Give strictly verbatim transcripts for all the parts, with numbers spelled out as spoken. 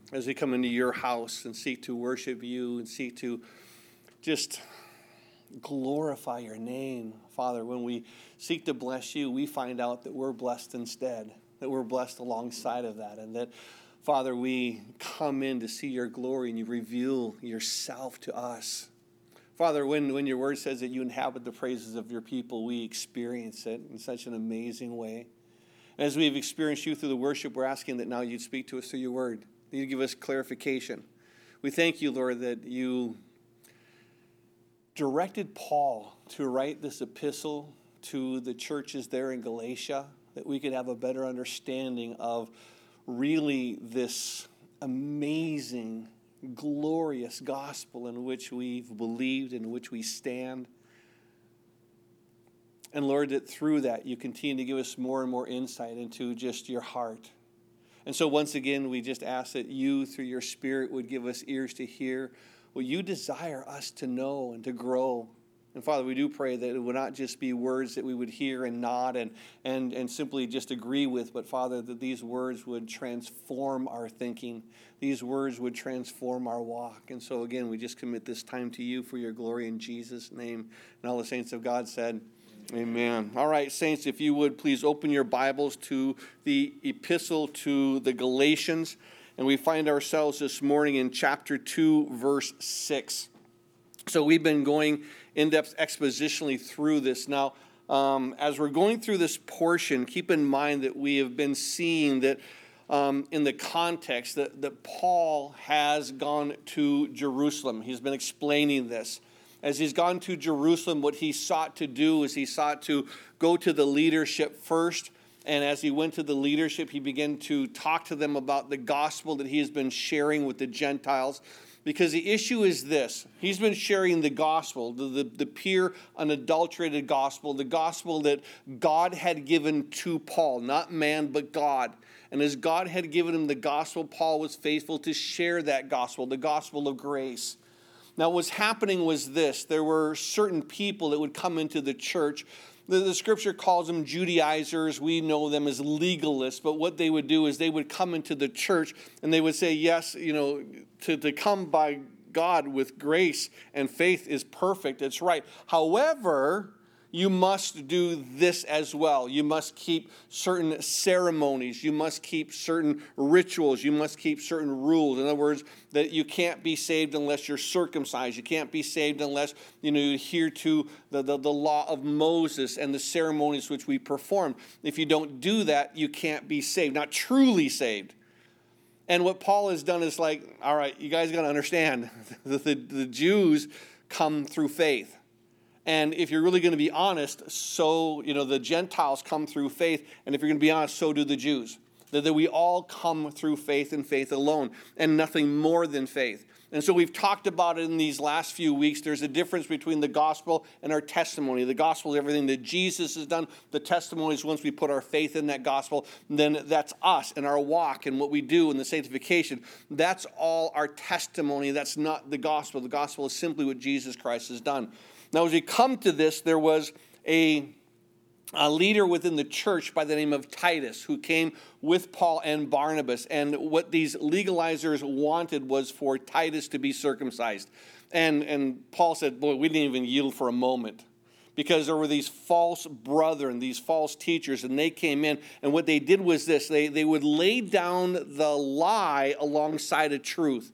as we come into your house and seek to worship you and seek to just glorify your name, Father. When we seek to bless you, we find out that we're blessed instead, that we're blessed alongside of that, and that, Father, we come in to see your glory and you reveal yourself to us. Father, when, when your word says that you inhabit the praises of your people, we experience it in such an amazing way. And as we've experienced you through the worship, we're asking that now you'd speak to us through your word. You give us clarification. We thank you, Lord, that you directed Paul to write this epistle to the churches there in Galatia, that we could have a better understanding of really this amazing, glorious gospel in which we've believed, in which we stand. And Lord, that through that you continue to give us more and more insight into just your heart. And so once again, we just ask that you, through your Spirit, would give us ears to hear what you desire us to know and to grow. And Father, we do pray that it would not just be words that we would hear and nod and, and, and simply just agree with, but Father, that these words would transform our thinking. These words would transform our walk. And so again, we just commit this time to you for your glory in Jesus' name. And all the saints of God said, amen. All right, saints, if you would please open your Bibles to the epistle to the Galatians. And we find ourselves this morning in chapter two, verse six. So we've been going in-depth expositionally through this. Now, um, as we're going through this portion, keep in mind that we have been seeing that um, in the context that, that Paul has gone to Jerusalem. He's been explaining this. As he's gone to Jerusalem, what he sought to do is he sought to go to the leadership first. And as he went to the leadership, he began to talk to them about the gospel that he has been sharing with the Gentiles. Because the issue is this. He's been sharing the gospel, the, the, the pure, unadulterated gospel, the gospel that God had given to Paul, not man, but God. And as God had given him the gospel, Paul was faithful to share that gospel, the gospel of grace. Now, what's happening was this. There were certain people that would come into the church. The, the scripture calls them Judaizers. We know them as legalists. But what they would do is they would come into the church and they would say, yes, you know, to, to come by God with grace and faith is perfect. It's right. However, you must do this as well. You must keep certain ceremonies. You must keep certain rituals. You must keep certain rules. In other words, that you can't be saved unless you're circumcised. You can't be saved unless, you know, you adhere to the, the, the law of Moses and the ceremonies which we performed. If you don't do that, you can't be saved, not truly saved. And what Paul has done is like, all right, you guys got to understand that the, the Jews come through faith. And if you're really going to be honest, so, you know, the Gentiles come through faith. And if you're going to be honest, so do the Jews. That, that we all come through faith and faith alone and nothing more than faith. And so we've talked about it in these last few weeks. There's a difference between the gospel and our testimony. The gospel is everything that Jesus has done. The testimony is once we put our faith in that gospel, then that's us and our walk and what we do in the sanctification. That's all our testimony. That's not the gospel. The gospel is simply what Jesus Christ has done. Now, as we come to this, there was a, a leader within the church by the name of Titus who came with Paul and Barnabas. And what these legalizers wanted was for Titus to be circumcised. And, and Paul said, boy, we didn't even yield for a moment. Because there were these false brethren, these false teachers, and they came in. And what they did was this. They, they would lay down the lie alongside of truth.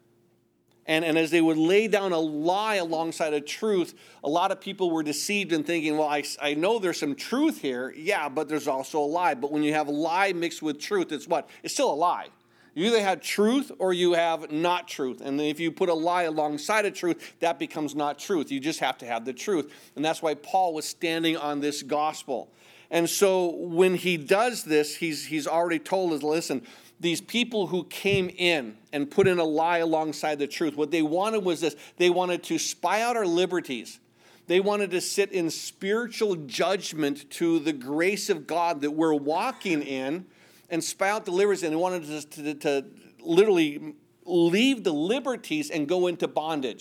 And, and as they would lay down a lie alongside of truth, a lot of people were deceived in thinking, well, I, I know there's some truth here. Yeah, but there's also a lie. But when you have a lie mixed with truth, it's what? It's still a lie. You either have truth or you have not truth. And if you put a lie alongside of truth, that becomes not truth. You just have to have the truth. And that's why Paul was standing on this gospel. And so when he does this, he's, he's already told us, listen, these people who came in and put in a lie alongside the truth, what they wanted was this. They wanted to spy out our liberties. They wanted to sit in spiritual judgment to the grace of God that we're walking in and spy out the liberties. And they wanted to, to, to literally leave the liberties and go into bondage.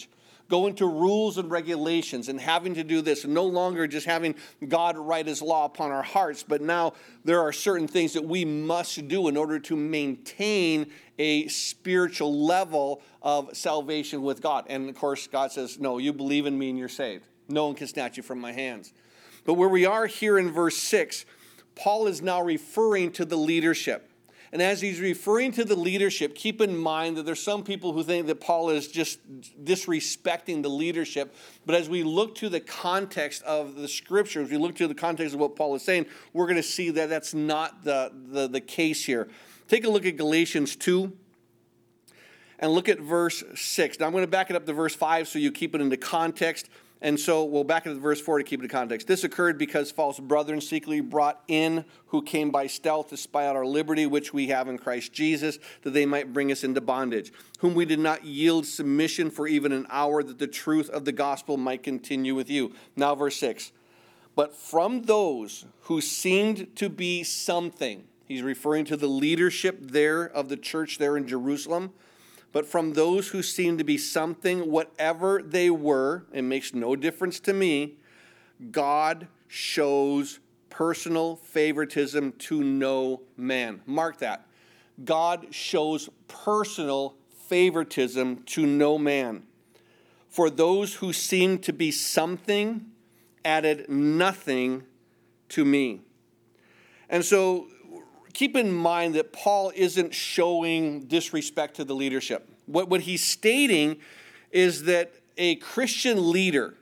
go into rules and regulations and having to do this, and no longer just having God write his law upon our hearts, but now there are certain things that we must do in order to maintain a spiritual level of salvation with God. And of course, God says, no, you believe in me and you're saved. No one can snatch you from my hands. But where we are here in verse six, Paul is now referring to the leadership. And as he's referring to the leadership, keep in mind that there's some people who think that Paul is just disrespecting the leadership. But as we look to the context of the scriptures, we look to the context of what Paul is saying, we're going to see that that's not the, the, the case here. Take a look at Galatians two and look at verse six. Now I'm going to back it up to verse five so you keep it into context. And so we'll back it to verse four to keep it in context. This occurred because false brethren secretly brought in who came by stealth to spy out our liberty, which we have in Christ Jesus, that they might bring us into bondage, whom we did not yield submission for even an hour, that the truth of the gospel might continue with you. Now verse six. But from those who seemed to be something, he's referring to the leadership there of the church there in Jerusalem, but from those who seem to be something, whatever they were, it makes no difference to me, God shows personal favoritism to no man. Mark that. God shows personal favoritism to no man. For those who seem to be something added nothing to me. And so keep in mind that Paul isn't showing disrespect to the leadership. What, what he's stating is that a Christian leader,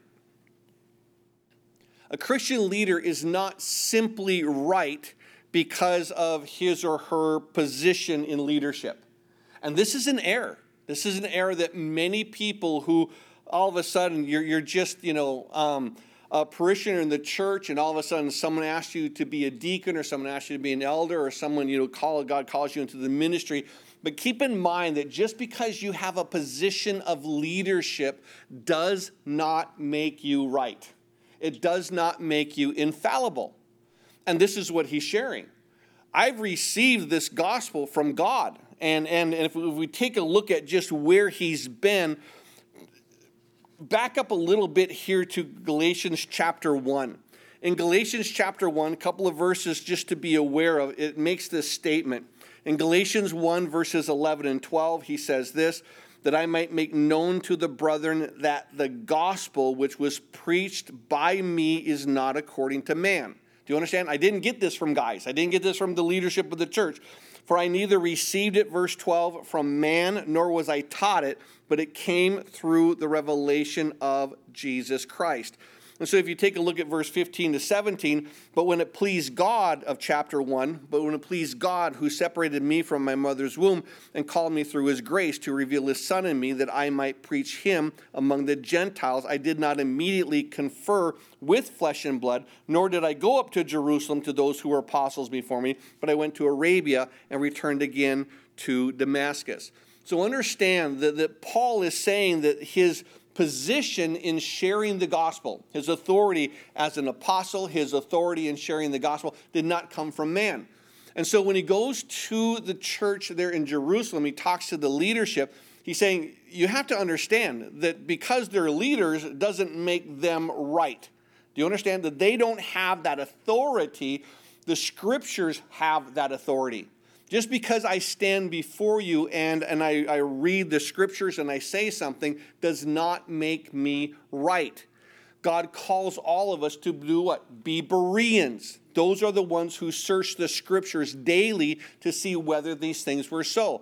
a Christian leader is not simply right because of his or her position in leadership. And this is an error. This is an error that many people who all of a sudden you're, you're just, you know, um, a parishioner in the church, and all of a sudden someone asks you to be a deacon, or someone asks you to be an elder, or someone, you know, call God calls you into the ministry. But keep in mind that just because you have a position of leadership does not make you right. It does not make you infallible. And this is what he's sharing. I've received this gospel from God. And, and, and if we, if we take a look at just where he's been, back up a little bit here to Galatians chapter one. In Galatians chapter one, a couple of verses just to be aware of, it makes this statement. In Galatians one, verses eleven and twelve, he says this, that I might make known to the brethren that the gospel which was preached by me is not according to man. Do you understand? I didn't get this from guys. I didn't get this from the leadership of the church. For I neither received it, verse twelve, from man, nor was I taught it, but it came through the revelation of Jesus Christ. And so if you take a look at verse fifteen to seventeen, but when it pleased God of chapter one, but when it pleased God who separated me from my mother's womb and called me through his grace to reveal his son in me that I might preach him among the Gentiles, I did not immediately confer with flesh and blood, nor did I go up to Jerusalem to those who were apostles before me, but I went to Arabia and returned again to Damascus. So understand that, that Paul is saying that his position in sharing the gospel, his authority as an apostle, his authority in sharing the gospel did not come from man. And so when he goes to the church there in Jerusalem, he talks to the leadership. He's saying, you have to understand that because they're leaders doesn't make them right. Do you understand that they don't have that authority? The scriptures have that authority. Just because I stand before you and, and I, I read the scriptures and I say something does not make me right. God calls all of us to do what? Be Bereans. Those are the ones who search the scriptures daily to see whether these things were so.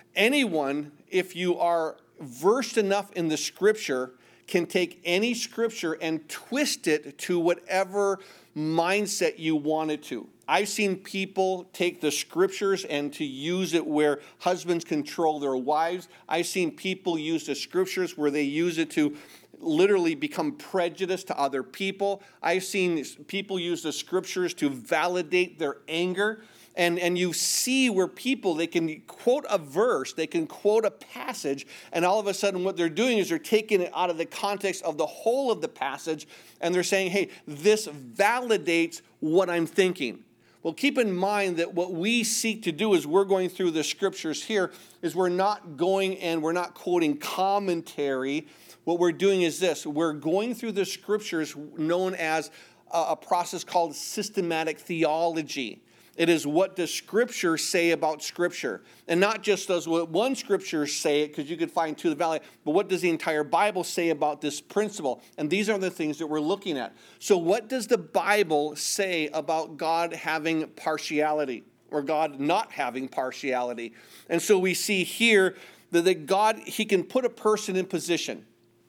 Anyone, if you are versed enough in the scripture, can take any scripture and twist it to whatever mindset you want it to. I've seen people take the scriptures and to use it where husbands control their wives. I've seen people use the scriptures where they use it to literally become prejudiced to other people. I've seen people use the scriptures to validate their anger. And, and you see where people, they can quote a verse, they can quote a passage, and all of a sudden what they're doing is they're taking it out of the context of the whole of the passage, and they're saying, hey, this validates what I'm thinking. Well, keep in mind that what we seek to do as we're going through the scriptures here is we're not going and we're not quoting commentary. What we're doing is this. We're going through the scriptures known as a, a process called systematic theology. It is what does Scripture say about Scripture. And not just does what one Scripture say it, because you could find two of the valley, but what does the entire Bible say about this principle? And these are the things that we're looking at. So what does the Bible say about God having partiality, or God not having partiality? And so we see here that, that God, he can put a person in position.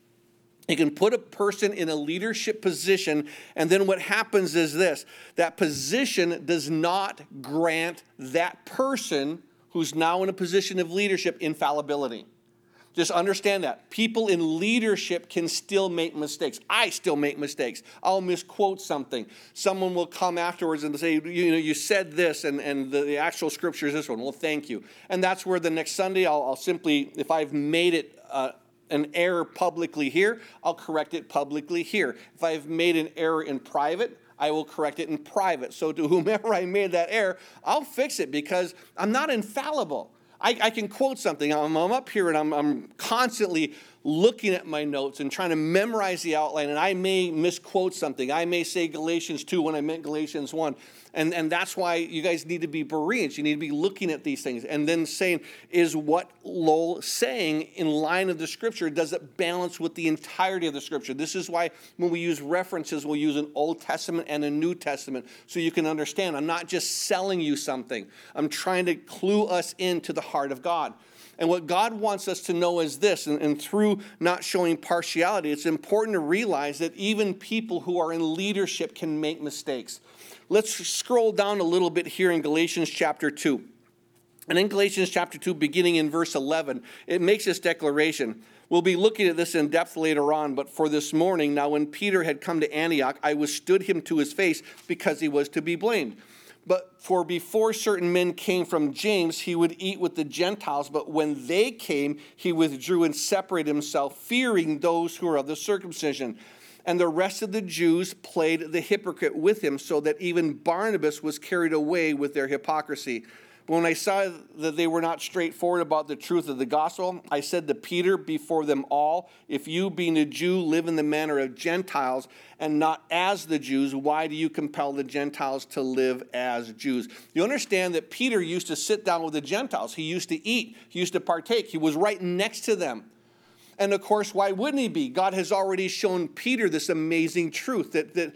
He can put a person in a leadership position, and then what happens is this. That position does not grant that person who's now in a position of leadership infallibility. Just understand that. People in leadership can still make mistakes. I still make mistakes. I'll misquote something. Someone will come afterwards and say, you know, you said this, and, and the, the actual scripture is this one. Well, thank you. And that's where the next Sunday I'll, I'll simply, if I've made it uh, an error publicly here, I'll correct it publicly here. If I've made an error in private, I will correct it in private. So to whomever I made that error, I'll fix it because I'm not infallible. I, I can quote something. I'm, I'm up here and I'm, I'm constantly looking at my notes and trying to memorize the outline, and I may misquote something. I may say Galatians two when I meant Galatians one. And, and that's why you guys need to be Bereans. You need to be looking at these things and then saying, is what Lowell saying in line of the Scripture, does it balance with the entirety of the Scripture? This is why when we use references, we'll use an Old Testament and a New Testament so you can understand. I'm not just selling you something. I'm trying to clue us into the heart of God. And what God wants us to know is this, and, and through not showing partiality, it's important to realize that even people who are in leadership can make mistakes. Let's scroll down a little bit here in Galatians chapter two. And in Galatians chapter two, beginning in verse eleven, it makes this declaration. We'll be looking at this in depth later on, but for this morning, now when Peter had come to Antioch, I withstood him to his face because he was to be blamed. But for before certain men came from James, he would eat with the Gentiles. But when they came, he withdrew and separated himself, fearing those who are of the circumcision. And the rest of the Jews played the hypocrite with him, so that even Barnabas was carried away with their hypocrisy. But when I saw that they were not straightforward about the truth of the gospel, I said to Peter before them all, if you, being a Jew, live in the manner of Gentiles and not as the Jews, why do you compel the Gentiles to live as Jews? You understand that Peter used to sit down with the Gentiles. He used to eat. He used to partake. He was right next to them. And of course, why wouldn't he be? God has already shown Peter this amazing truth that, that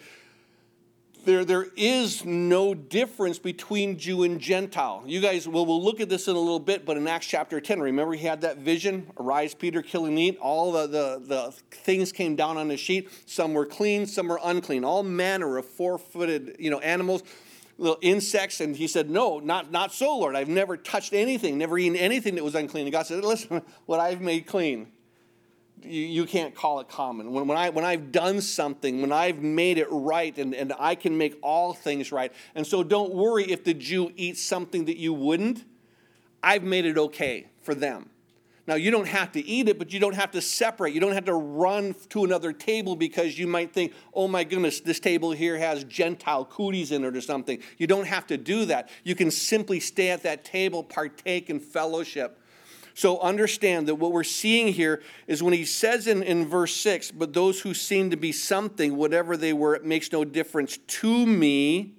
There, there is no difference between Jew and Gentile. You guys, well, we'll look at this in a little bit, but in Acts chapter ten, remember he had that vision, arise, Peter, kill and eat. All the, the, the things came down on the sheet. Some were clean, some were unclean. All manner of four-footed, you know, animals, little insects. And he said, no, not, not so, Lord. I've never touched anything, never eaten anything that was unclean. And God said, listen, what I've made clean, You, you can't call it common. When, when, I, when I've done something, when I've made it right, and, and I can make all things right. And so don't worry if the Jew eats something that you wouldn't. I've made it okay for them. Now, you don't have to eat it, but you don't have to separate. You don't have to run to another table because you might think, oh my goodness, this table here has Gentile cooties in it or something. You don't have to do that. You can simply stay at that table, partake in fellowship. So understand that what we're seeing here is when he says in, in verse six, but those who seem to be something, whatever they were, it makes no difference to me.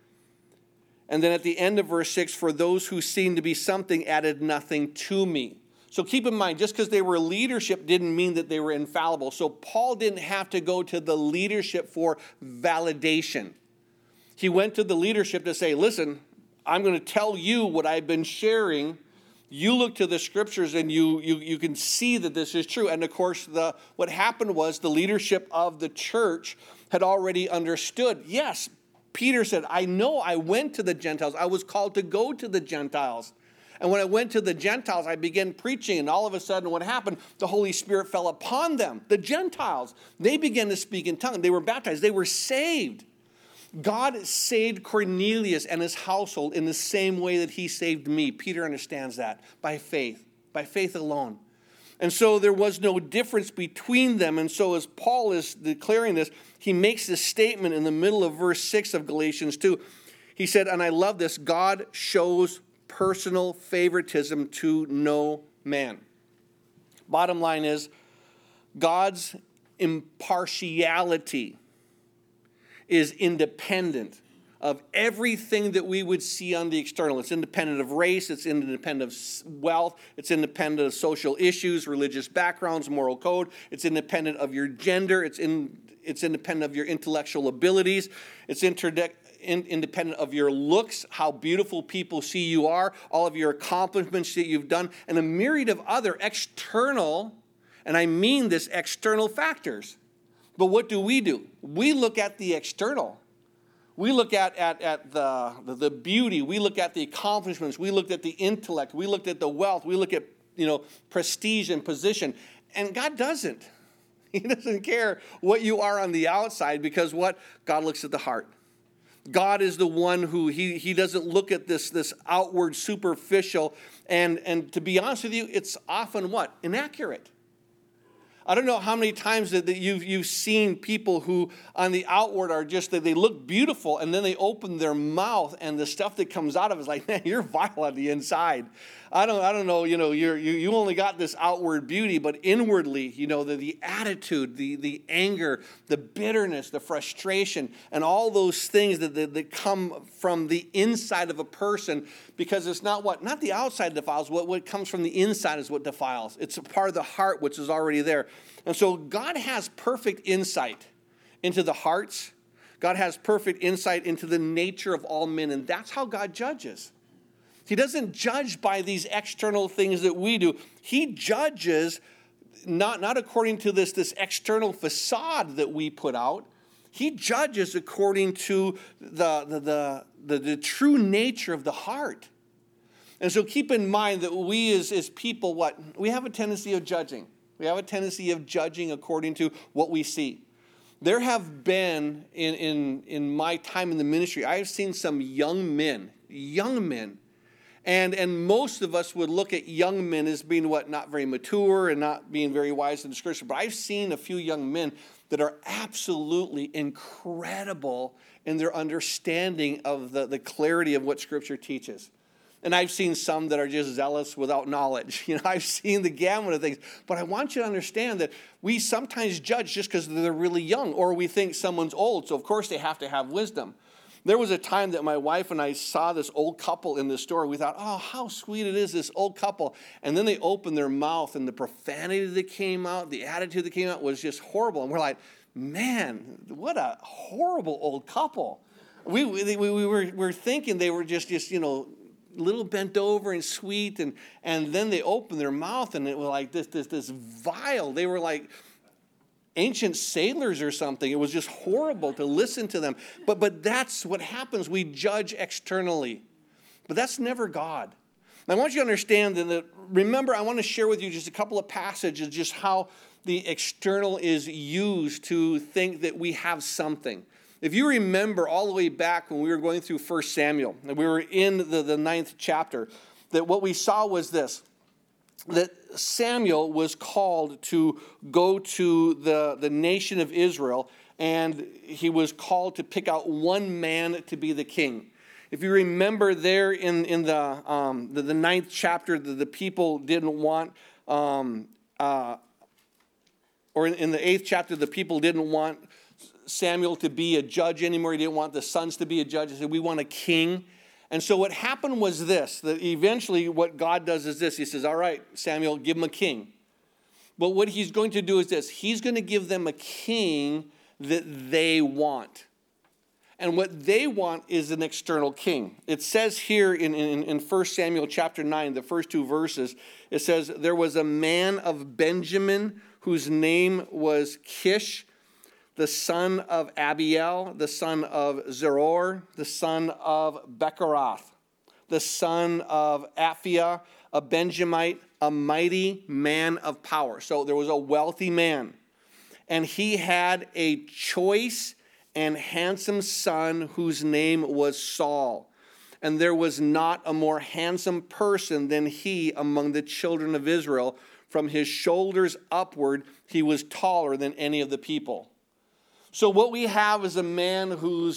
And then at the end of verse six, for those who seem to be something added nothing to me. So keep in mind, just because they were leadership didn't mean that they were infallible. So Paul didn't have to go to the leadership for validation. He went to the leadership to say, listen, I'm going to tell you what I've been sharing. You look to the scriptures and you, you, you can see that this is true. And of course, the what happened was the leadership of the church had already understood. Yes, Peter said, I know I went to the Gentiles. I was called to go to the Gentiles. And when I went to the Gentiles, I began preaching. And all of a sudden, what happened? The Holy Spirit fell upon them, the Gentiles. They began to speak in tongues. They were baptized. They were saved. God saved Cornelius and his household in the same way that he saved me. Peter understands that, by faith, by faith alone. And so there was no difference between them. And so as Paul is declaring this, he makes this statement in the middle of verse six of Galatians two. He said, and I love this, God shows personal favoritism to no man. Bottom line is, God's impartiality is independent of everything that we would see on the external. It's independent of race, it's independent of wealth, it's independent of social issues, religious backgrounds, moral code, it's independent of your gender, it's in, it's independent of your intellectual abilities, it's interde- in, independent of your looks, how beautiful people see you are, all of your accomplishments that you've done, and a myriad of other external, and I mean this, external factors. But what do we do? We look at the external. We look at, at, at the, the, the beauty. We look at the accomplishments. We looked at the intellect. We looked at the wealth. We look at, you know, prestige and position. And God doesn't. He doesn't care what you are on the outside, because what? God looks at the heart. God is the one who, he, he doesn't look at this, this outward superficial. And, and to be honest with you, it's often what? Inaccurate. I don't know how many times that you've, you've seen people who on the outward are just, that they look beautiful, and then they open their mouth and the stuff that comes out of it is like, man, you're vile on the inside. I don't, I don't know, you know, you're, you you only got this outward beauty, but inwardly, you know, the, the attitude, the, the anger, the bitterness, the frustration, and all those things that, that, that come from the inside of a person, because it's not what, not the outside defiles, what, what comes from the inside is what defiles. It's a part of the heart which is already there. And so God has perfect insight into the hearts. God has perfect insight into the nature of all men, and that's how God judges. He doesn't judge by these external things that we do. He judges not, not according to this, this external facade that we put out. He judges according to the, the, the, the, the true nature of the heart. And so keep in mind that we as, as people, what? We have a tendency of judging. We have a tendency of judging according to what we see. There have been, in, in, in my time in the ministry, I have seen some young men, young men, And and most of us would look at young men as being what? Not very mature and not being very wise in the scripture. But I've seen a few young men that are absolutely incredible in their understanding of the, the clarity of what scripture teaches. And I've seen some that are just zealous without knowledge. You know, I've seen the gamut of things. But I want you to understand that we sometimes judge just because they're really young, or we think someone's old, so of course they have to have wisdom. There was a time that my wife and I saw this old couple in the store. We thought, oh, how sweet it is, this old couple. And then they opened their mouth, and the profanity that came out, the attitude that came out was just horrible. And we're like, man, what a horrible old couple. We we, we were we were thinking they were just, just, you know, a little bent over and sweet. And, and then they opened their mouth, and it was like this, this, this vile. They were like ancient sailors or something. It was just horrible to listen to them. But but that's what happens. We judge externally. But that's never God. And I want you to understand that, remember, I want to share with you just a couple of passages, just how the external is used to think that we have something. If you remember all the way back when we were going through First Samuel, and we were in the, the ninth chapter, that what we saw was this, that Samuel was called to go to the, the nation of Israel, and he was called to pick out one man to be the king. If you remember there in, in the, um, the, the ninth chapter, the, the people didn't want, um, uh, or in, in the eighth chapter, the people didn't want Samuel to be a judge anymore. He didn't want the sons to be a judge. He said, we want a king. And so what happened was this, that eventually what God does is this. He says, all right, Samuel, give them a king. But what he's going to do is this. He's going to give them a king that they want. And what they want is an external king. It says here in, in, in First Samuel chapter nine, the first two verses, it says, there was a man of Benjamin whose name was Kish, the son of Abiel, the son of Zeror, the son of Bechorath, the son of Aphiah, a Benjamite, a mighty man of power. So there was a wealthy man. And he had a choice and handsome son whose name was Saul. And there was not a more handsome person than he among the children of Israel. From his shoulders upward, he was taller than any of the people. So what we have is a man who's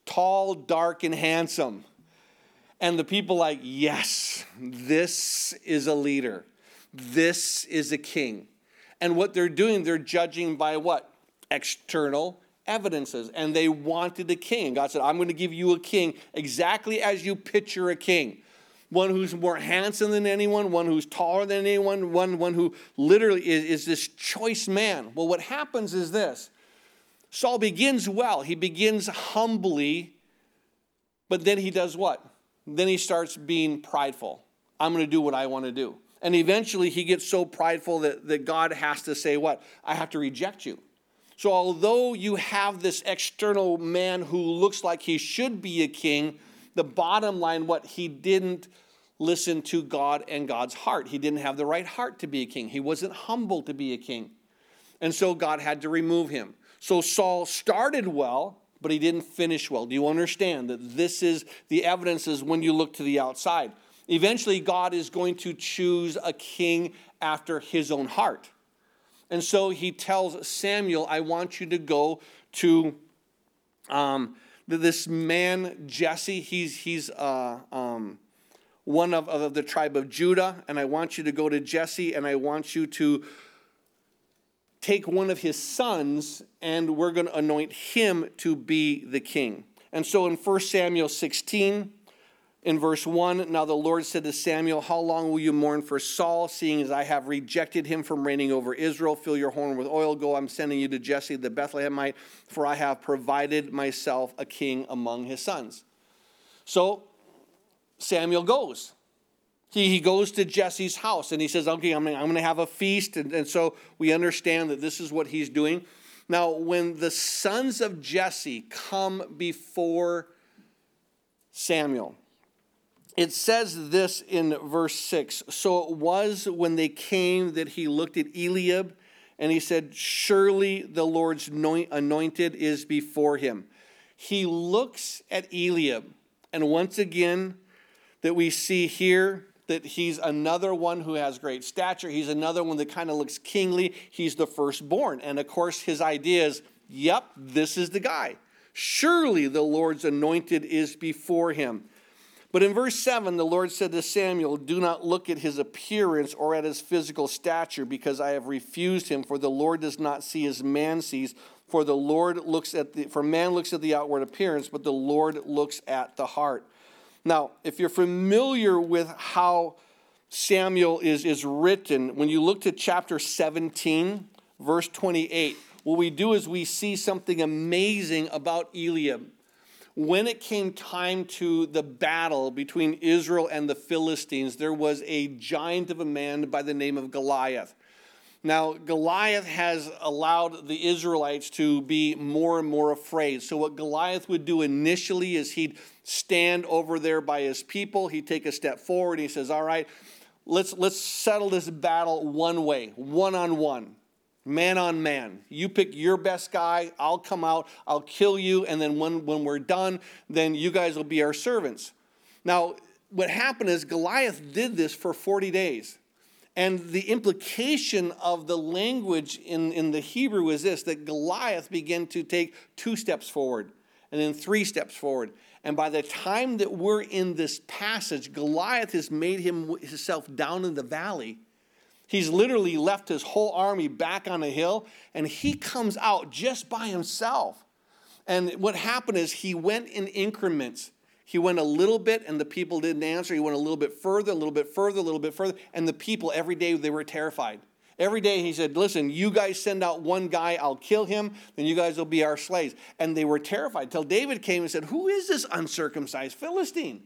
tall, dark, and handsome. And the people like, yes, this is a leader. This is a king. And what they're doing, they're judging by what? External evidences. And they wanted a king. And God said, I'm going to give you a king exactly as you picture a king. One who's more handsome than anyone, one who's taller than anyone, one, one who literally is, is this choice man. Well, what happens is this. Saul begins well. He begins humbly, but then he does what? Then he starts being prideful. I'm going to do what I want to do. And eventually he gets so prideful that, that God has to say what? I have to reject you. So although you have this external man who looks like he should be a king, the bottom line, what? He didn't listen to God and God's heart. He didn't have the right heart to be a king. He wasn't humble to be a king. And so God had to remove him. So Saul started well, but he didn't finish well. Do you understand that this is the evidence is when you look to the outside? Eventually, God is going to choose a king after his own heart. And so he tells Samuel, I want you to go to um, this man, Jesse. He's, he's uh, um, one of, of the tribe of Judah. And I want you to go to Jesse, and I want you to take one of his sons, and we're going to anoint him to be the king. And so in First Samuel sixteen, in verse one, now the Lord said to Samuel, how long will you mourn for Saul, seeing as I have rejected him from reigning over Israel? Fill your horn with oil. Go, I'm sending you to Jesse the Bethlehemite, for I have provided myself a king among his sons. So Samuel goes. He, he goes to Jesse's house, and he says, okay, I'm going to have a feast. And, and so we understand that this is what he's doing. Now, when the sons of Jesse come before Samuel, it says this in verse six. So it was when they came that he looked at Eliab, and he said, surely the Lord's anointed is before him. He looks at Eliab, and once again, that we see here that he's another one who has great stature. He's another one that kind of looks kingly. He's the firstborn. And of course, his idea is, yep, this is the guy. Surely the Lord's anointed is before him. But in verse seven, the Lord said to Samuel, do not look at his appearance or at his physical stature, because I have refused him. For the Lord does not see as man sees. For the Lord looks at the, for man looks at the outward appearance, but the Lord looks at the heart. Now, if you're familiar with how Samuel is, is written, when you look to chapter seventeen, verse twenty-eight, what we do is we see something amazing about Eliab. When it came time to the battle between Israel and the Philistines, there was a giant of a man by the name of Goliath. Now, Goliath has allowed the Israelites to be more and more afraid. So what Goliath would do initially is he'd stand over there by his people. He'd take a step forward, and he says, all right, let's, let's settle this battle one way, one-on-one. Man on man. You pick your best guy. I'll come out. I'll kill you. And then when, when we're done, then you guys will be our servants. Now, what happened is Goliath did this for forty days. And the implication of the language in, in the Hebrew is this, that Goliath began to take two steps forward and then three steps forward. And by the time that we're in this passage, Goliath has made him, himself down in the valley. He's literally left his whole army back on a hill, and he comes out just by himself. And what happened is he went in increments. He went a little bit, and the people didn't answer. He went a little bit further, a little bit further, a little bit further. And the people, every day, they were terrified. Every day he said, listen, you guys send out one guy, I'll kill him, then you guys will be our slaves. And they were terrified until David came and said, who is this uncircumcised Philistine?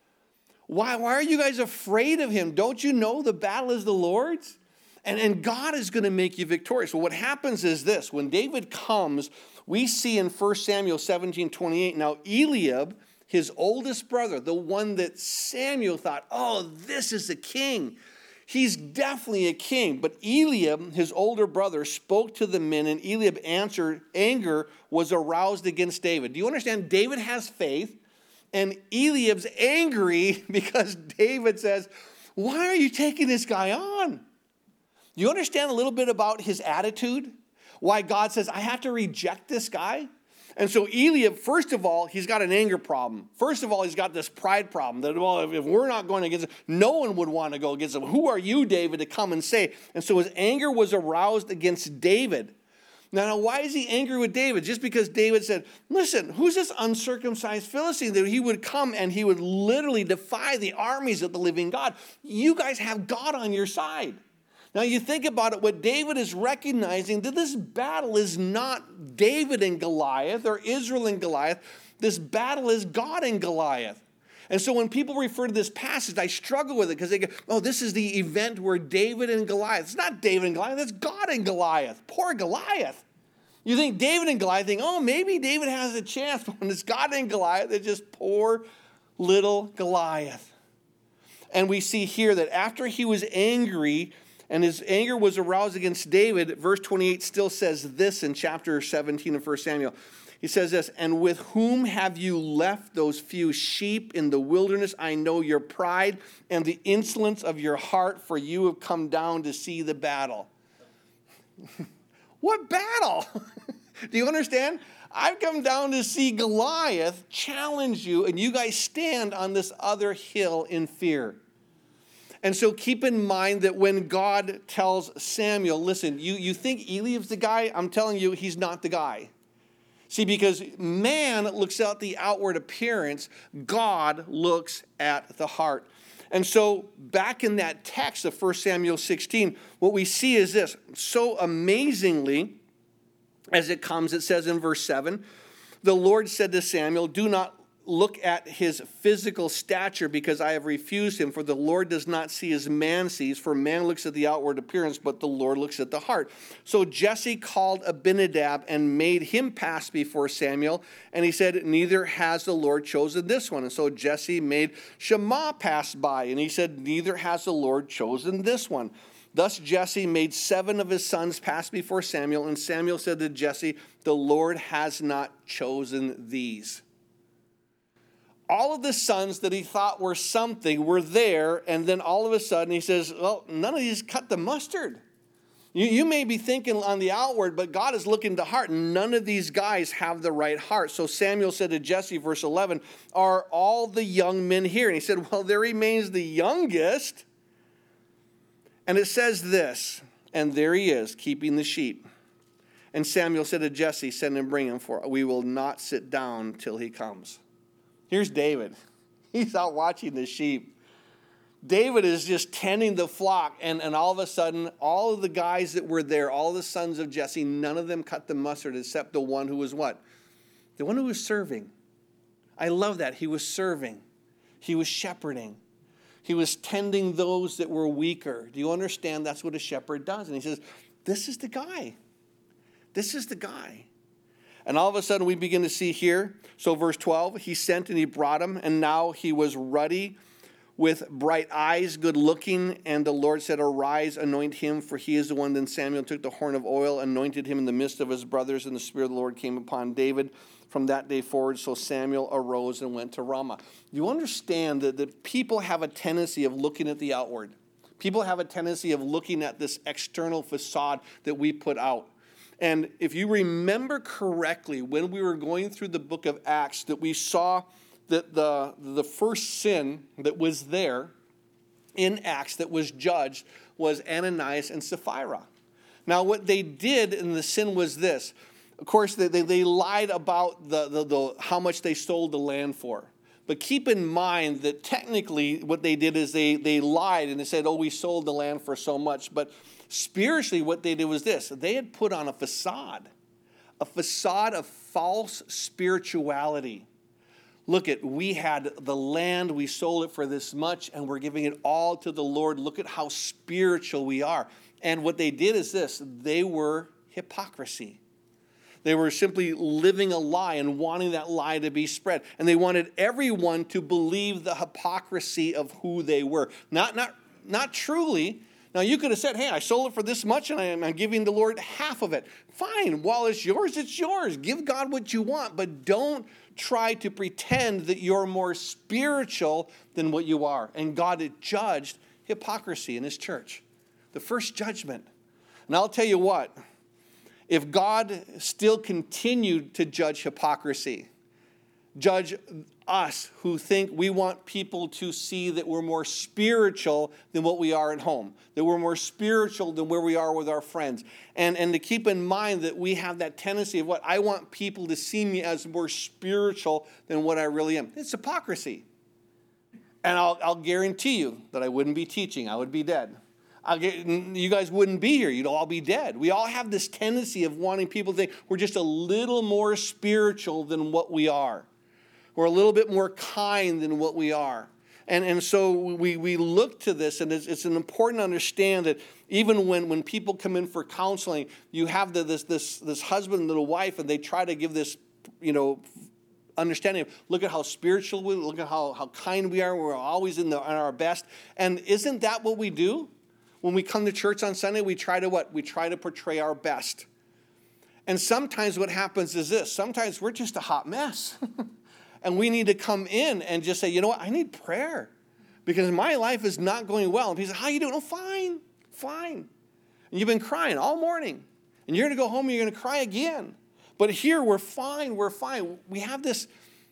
Why, why are you guys afraid of him? Don't you know the battle is the Lord's? And, and God is going to make you victorious. Well, what happens is this. When David comes, we see in First Samuel seventeen twenty-eight, now Eliab, his oldest brother, the one that Samuel thought, oh, this is the king. He's definitely a king. But Eliab, his older brother, spoke to the men, and Eliab answered, anger was aroused against David. Do you understand? David has faith, and Eliab's angry because David says, why are you taking this guy on? Do you understand a little bit about his attitude? Why God says, I have to reject this guy? And so Eliab, first of all, he's got an anger problem. First of all, he's got this pride problem that, well, if, if we're not going against him, no one would want to go against him. Who are you, David, to come and say? And so his anger was aroused against David. Now, now, why is he angry with David? Just because David said, listen, who's this uncircumcised Philistine that he would come and he would literally defy the armies of the living God? You guys have God on your side. Now, you think about it, what David is recognizing, that this battle is not David and Goliath or Israel and Goliath. This battle is God and Goliath. And so when people refer to this passage, I struggle with it because they go, oh, this is the event where David and Goliath. It's not David and Goliath, it's God and Goliath. Poor Goliath. You think David and Goliath, think, oh, maybe David has a chance. But when it's God and Goliath, it's just poor little Goliath. And we see here that after he was angry, and his anger was aroused against David, verse twenty-eight still says this in chapter seventeen of First Samuel. He says this, and with whom have you left those few sheep in the wilderness? I know your pride and the insolence of your heart, for you have come down to see the battle. What battle? Do you understand? I've come down to see Goliath challenge you, and you guys stand on this other hill in fear. And so keep in mind that when God tells Samuel, listen, you, you think Eliab's the guy? I'm telling you, he's not the guy. See, because man looks at the outward appearance, God looks at the heart. And so back in that text of First Samuel sixteen, what we see is this. So amazingly, as it comes, it says in verse seven, the Lord said to Samuel, do not look at his physical stature, because I have refused him. For the Lord does not see as man sees, for man looks at the outward appearance, but the Lord looks at the heart. So Jesse called Abinadab and made him pass before Samuel. And he said, neither has the Lord chosen this one. And so Jesse made Shammah pass by. And he said, neither has the Lord chosen this one. Thus Jesse made seven of his sons pass before Samuel. And Samuel said to Jesse, the Lord has not chosen these. All of the sons that he thought were something were there, and then all of a sudden he says, well, none of these cut the mustard. You, you may be thinking on the outward, but God is looking to heart. None of these guys have the right heart. So Samuel said to Jesse, verse eleven, are all the young men here? And he said, well, there remains the youngest. And it says this, and there he is, keeping the sheep. And Samuel said to Jesse, send and bring him, for we will not sit down till he comes. Here's David. He's out watching the sheep. David is just tending the flock, and, and all of a sudden, all of the guys that were there, all the sons of Jesse, none of them cut the mustard except the one who was what? The one who was serving. I love that. He was serving. He was shepherding. He was tending those that were weaker. Do you understand? That's what a shepherd does. And he says, this is the guy. This is the guy. And all of a sudden we begin to see here, so verse twelve, he sent and he brought him, and now he was ruddy with bright eyes, good looking. And the Lord said, arise, anoint him, for he is the one. Then Samuel took the horn of oil, anointed him in the midst of his brothers, and the Spirit of the Lord came upon David from that day forward. So Samuel arose and went to Ramah. You understand that, that people have a tendency of looking at the outward. People have a tendency of looking at this external facade that we put out. And if you remember correctly, when we were going through the book of Acts, that we saw that the, the first sin that was there in Acts that was judged was Ananias and Sapphira. Now, what they did in the sin was this. Of course, they, they, they lied about the, the, the how much they sold the land for. But keep in mind that technically what they did is they, they lied and they said, oh, we sold the land for so much. But spiritually, what they did was this. They had put on a facade, a facade of false spirituality. Look at, we had the land, we sold it for this much, and we're giving it all to the Lord. Look at how spiritual we are. And what they did is this. They were hypocrisy. They were simply living a lie and wanting that lie to be spread. And they wanted everyone to believe the hypocrisy of who they were. Not, not, not truly. Now, you could have said, hey, I sold it for this much and I'm giving the Lord half of it. Fine. While it's yours, it's yours. Give God what you want. But don't try to pretend that you're more spiritual than what you are. And God had judged hypocrisy in his church. The first judgment. And I'll tell you what. if God still continued to judge hypocrisy, judge us who think we want people to see that we're more spiritual than what we are at home, that we're more spiritual than where we are with our friends. And, and to keep in mind that we have that tendency of what I want people to see me as more spiritual than what I really am. It's hypocrisy. And I'll, I'll guarantee you that I wouldn't be teaching. I would be dead. I'll get, you guys wouldn't be here. You'd all be dead. We all have this tendency of wanting people to think we're just a little more spiritual than what we are. We're a little bit more kind than what we are. And, and so we, we look to this, and it's, it's important to understand that even when, when people come in for counseling, you have the, this, this, this husband and the wife, and they try to give this, you know, understanding of, look at how spiritual we are, look at how, how kind we are, we're always in, the, in our best. And isn't that what we do? When we come to church on Sunday, we try to what? We try to portray our best. And sometimes what happens is this. Sometimes we're just a hot mess. And we need to come in and just say, you know what, I need prayer because my life is not going well. And people say, how you doing? Oh, fine, fine. And you've been crying all morning. And you're going to go home and you're going to cry again. But here we're fine, we're fine. We have this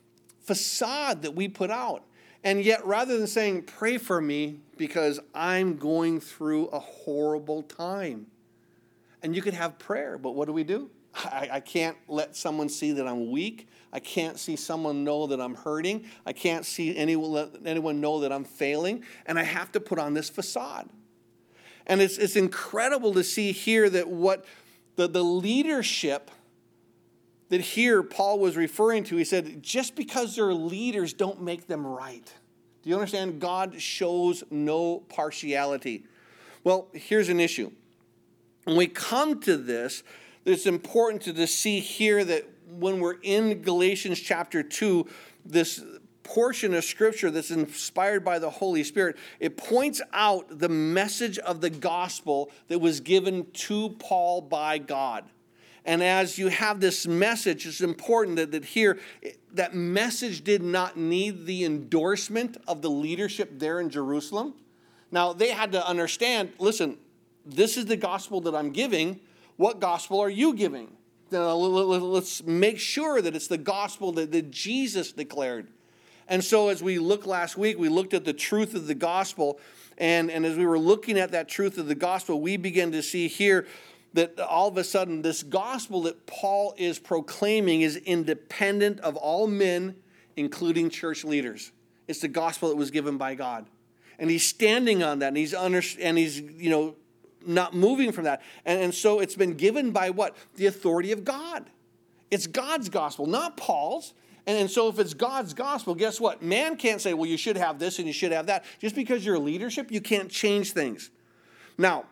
facade that we put out. And yet rather than saying, pray for me because I'm going through a horrible time. And you could have prayer, but what do we do? I, I can't let someone see that I'm weak. I can't see someone know that I'm hurting. I can't see anyone, let anyone know that I'm failing. And I have to put on this facade. And it's, it's incredible to see here that what the, the leadership that here Paul was referring to, he said, just because they're leaders don't make them right. Do you understand? God shows no partiality. Well, here's an issue. When we come to this, it's important to, to see here that when we're in Galatians chapter two, this portion of Scripture that's inspired by the Holy Spirit, it points out the message of the gospel that was given to Paul by God. And as you have this message, it's important that, that here, that message did not need the endorsement of the leadership there in Jerusalem. Now, they had to understand, listen, this is the gospel that I'm giving. What gospel are you giving? Now, let's make sure that it's the gospel that, that Jesus declared. And so as we looked last week, we looked at the truth of the gospel. And, and as we were looking at that truth of the gospel, we began to see here that all of a sudden this gospel that Paul is proclaiming is independent of all men, including church leaders. It's the gospel that was given by God. And he's standing on that, and he's under, and he's, you know, not moving from that. And, and so it's been given by what? The authority of God. It's God's gospel, not Paul's. And, and so if it's God's gospel, guess what? Man can't say, well, you should have this and you should have that. Just because you're leadership, you can't change things. Now,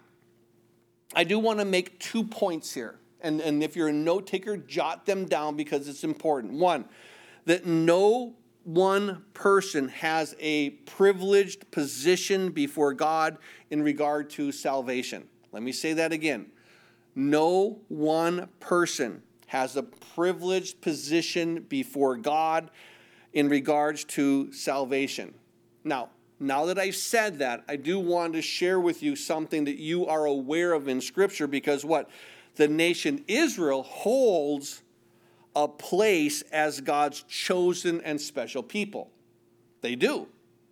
I do want to make two points here. And, and if you're a note taker, jot them down because it's important. One, that no one person has a privileged position before God in regard to salvation. Let me say that again. No one person has a privileged position before God in regards to salvation. Now, now that I've said that, I do want to share with you something that you are aware of in Scripture because what? The nation Israel holds a place as God's chosen and special people. They do.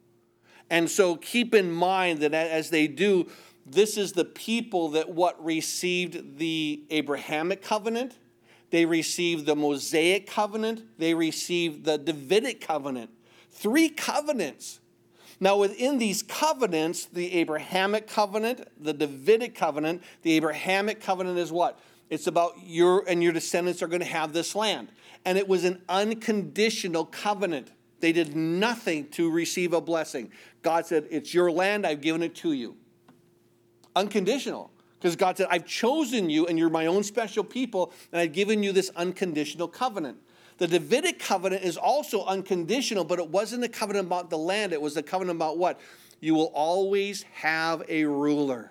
And so keep in mind that as they do, this is the people that what received the Abrahamic covenant, they received the Mosaic covenant, they received the Davidic covenant. Three covenants. Now within these covenants, the Abrahamic covenant, the Davidic covenant, the Abrahamic covenant is what? It's about your and your descendants are going to have this land. And it was an unconditional covenant. They did nothing to receive a blessing. God said, it's your land, I've given it to you. Unconditional. Because God said, I've chosen you and you're my own special people, and I've given you this unconditional covenant. The Davidic covenant is also unconditional, but it wasn't a covenant about the land. It was a covenant about what? You will always have a ruler.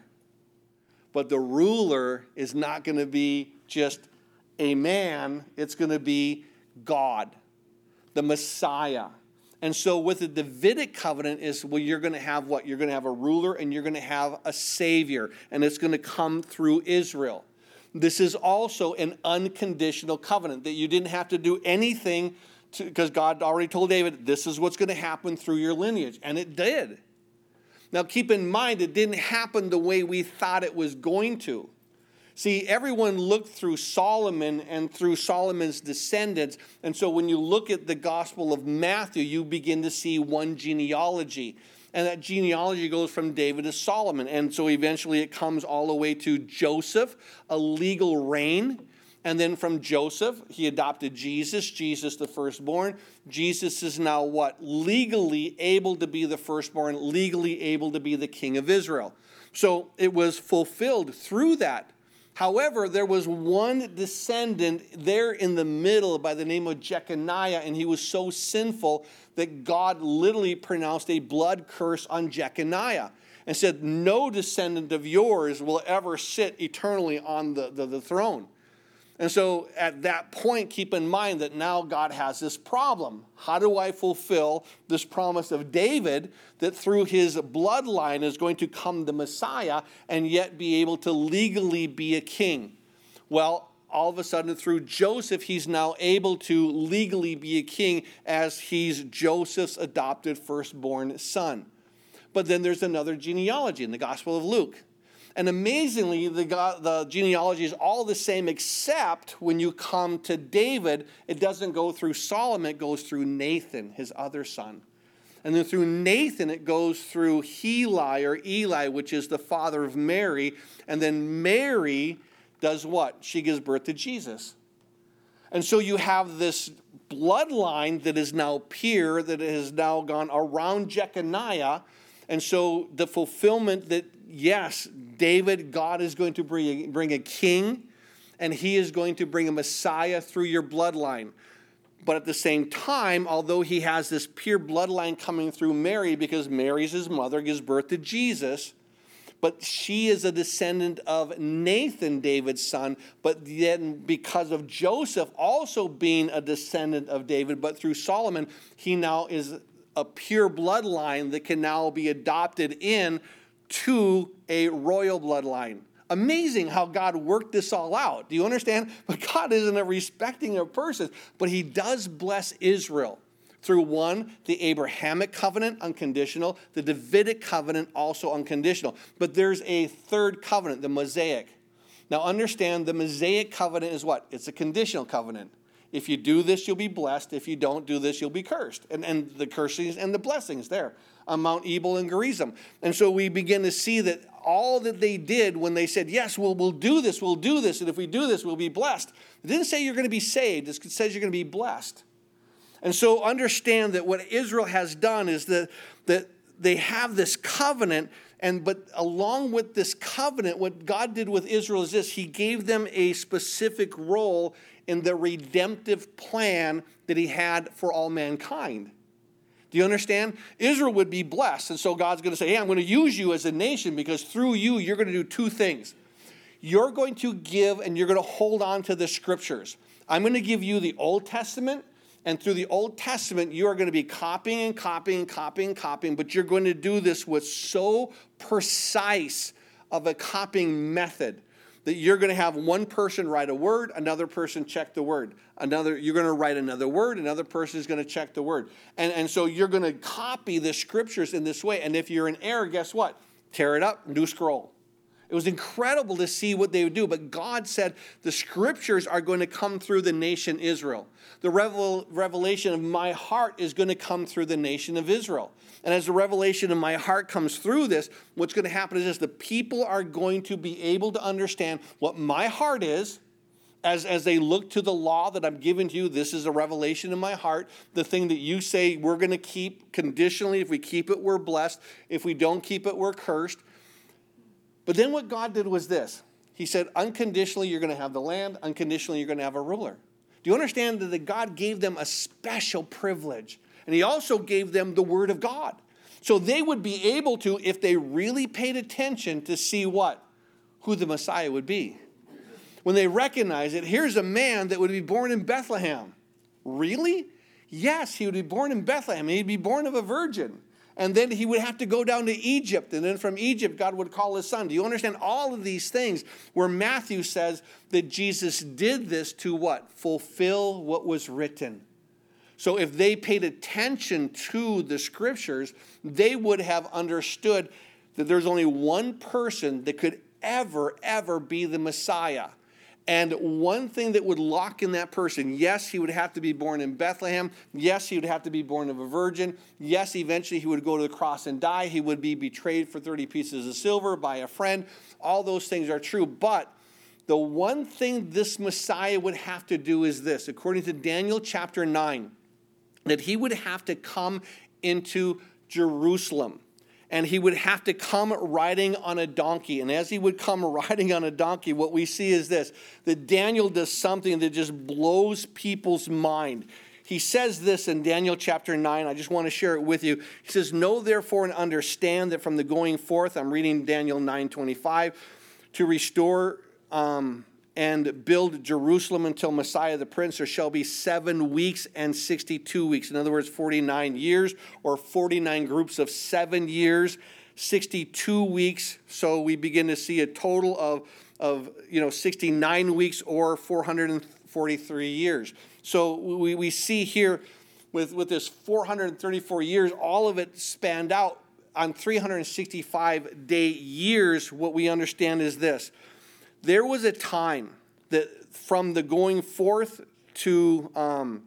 But the ruler is not going to be just a man. It's going to be God, the Messiah. And so with the Davidic covenant is, well, you're going to have what? You're going to have a ruler and you're going to have a savior. And it's going to come through Israel. This is also an unconditional covenant, that you didn't have to do anything because God already told David, this is what's going to happen through your lineage. And it did. Now keep in mind, it didn't happen the way we thought it was going to. See, everyone looked through Solomon and through Solomon's descendants. And so when you look at the Gospel of Matthew, you begin to see one genealogy. And that genealogy goes from David to Solomon. And so eventually it comes all the way to Joseph, a legal reign. And then from Joseph, he adopted Jesus, Jesus the firstborn. Jesus is now what? Legally able to be the firstborn, legally able to be the king of Israel. So it was fulfilled through that. However, there was one descendant there in the middle by the name of Jeconiah, and he was so sinful that God literally pronounced a blood curse on Jeconiah and said, no descendant of yours will ever sit eternally on the, the, the throne. And so at that point, keep in mind that now God has this problem. How do I fulfill this promise of David that through his bloodline is going to come the Messiah and yet be able to legally be a king? Well, all of a sudden through Joseph, he's now able to legally be a king as he's Joseph's adopted firstborn son. But then there's another genealogy in the Gospel of Luke. And amazingly, the, the genealogy is all the same, except when you come to David, it doesn't go through Solomon, it goes through Nathan, his other son. And then through Nathan, it goes through Heli or Eli, which is the father of Mary. And then Mary does what? She gives birth to Jesus. And so you have this bloodline that is now pure, that has now gone around Jeconiah. And so the fulfillment that, yes, David, God is going to bring a, bring a king, and he is going to bring a Messiah through your bloodline. But at the same time, although he has this pure bloodline coming through Mary, because Mary's his mother, gives birth to Jesus, but she is a descendant of Nathan, David's son, but then because of Joseph also being a descendant of David, but through Solomon, he now is a pure bloodline that can now be adopted in to a royal bloodline. Amazing how God worked this all out. Do you understand? But God isn't a respecting of persons, but he does bless Israel through one, the Abrahamic covenant, unconditional, the Davidic covenant, also unconditional. But there's a third covenant, the Mosaic. Now understand, the Mosaic covenant is what? It's a conditional covenant. If you do this, you'll be blessed. If you don't do this, you'll be cursed. And, and the cursings and the blessings there on Mount Ebal and Gerizim. And so we begin to see that all that they did when they said, yes, we'll, we'll do this, we'll do this, and if we do this, we'll be blessed. It didn't say you're going to be saved. It says you're going to be blessed. And so understand that what Israel has done is that, that they have this covenant, and but along with this covenant, what God did with Israel is this. He gave them a specific role in the redemptive plan that he had for all mankind. Do you understand? Israel would be blessed. And so God's going to say, hey, I'm going to use you as a nation because through you, you're going to do two things. You're going to give and you're going to hold on to the scriptures. I'm going to give you the Old Testament. And through the Old Testament, you are going to be copying and copying, copying, copying. But you're going to do this with so precise of a copying method that you're going to have one person write a word, another person check the word. Another, you're going to write another word, another person is going to check the word. And, and so you're going to copy the scriptures in this way. And if you're in error, guess what? Tear it up, new scroll. It was incredible to see what they would do. But God said the scriptures are going to come through the nation Israel. The revel, revelation of my heart is going to come through the nation of Israel. And as the revelation of my heart comes through this, what's going to happen is this. The people are going to be able to understand what my heart is as, as they look to the law that I'm giving to you. This is a revelation in my heart. The thing that you say we're going to keep conditionally. If we keep it, we're blessed. If we don't keep it, we're cursed. But then what God did was this. He said, unconditionally, you're going to have the land. Unconditionally, you're going to have a ruler. Do you understand that God gave them a special privilege? And he also gave them the word of God. So they would be able to, if they really paid attention, to see what? Who the Messiah would be. When they recognize it, here's a man that would be born in Bethlehem. Really? Yes, he would be born in Bethlehem. He'd be born of a virgin. And then he would have to go down to Egypt. And then from Egypt, God would call his son. Do you understand all of these things where Matthew says that Jesus did this to what? Fulfill what was written. So if they paid attention to the scriptures, they would have understood that there's only one person that could ever, ever be the Messiah. And one thing that would lock in that person, yes, he would have to be born in Bethlehem. Yes, he would have to be born of a virgin. Yes, eventually he would go to the cross and die. He would be betrayed for thirty pieces of silver by a friend. All those things are true. But the one thing this Messiah would have to do is this, according to Daniel chapter nine, that he would have to come into Jerusalem. And he would have to come riding on a donkey. And as he would come riding on a donkey, what we see is this, that Daniel does something that just blows people's mind. He says this in Daniel chapter nine. I just want to share it with you. He says, know therefore and understand that from the going forth, I'm reading Daniel nine twenty-five, to restore um, and build Jerusalem until Messiah the Prince, there shall be seven weeks and sixty-two weeks. In other words, forty-nine years, or forty-nine groups of seven years, sixty-two weeks. So we begin to see a total of, of you know, sixty-nine weeks or four hundred forty-three years. So we, we see here with, with this four hundred thirty-four years, all of it spanned out on three hundred sixty-five day years. What we understand is this. There was a time that from the going forth to, um,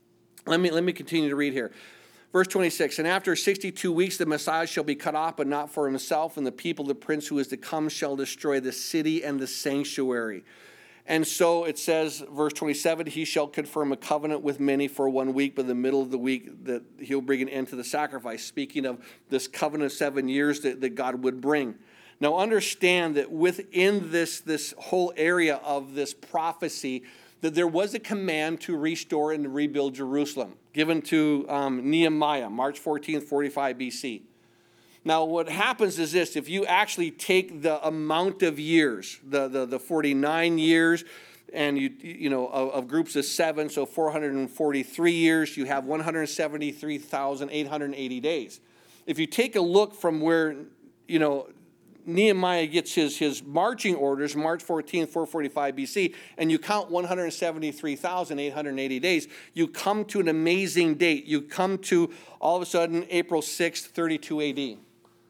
let me let me continue to read here. Verse twenty-six, and after sixty-two weeks the Messiah shall be cut off, but not for himself, and the people, the prince who is to come, shall destroy the city and the sanctuary. And so it says, verse twenty-seven, he shall confirm a covenant with many for one week, but in the middle of the week that he'll bring an end to the sacrifice. Speaking of this covenant of seven years that, that God would bring. Now understand that within this, this whole area of this prophecy, that there was a command to restore and rebuild Jerusalem, given to um, Nehemiah, March fourteenth, forty-five B C. Now what happens is this, if you actually take the amount of years, the, the, the forty-nine years, and you you know of, of groups of seven, so four hundred forty-three years, you have one hundred seventy-three thousand eight hundred eighty days. If you take a look from where, you know, Nehemiah gets his, his marching orders, March fourteenth, four forty-five B C, and you count one hundred seventy-three thousand eight hundred eighty days, you come to an amazing date. You come to, all of a sudden, April sixth, thirty-two A D.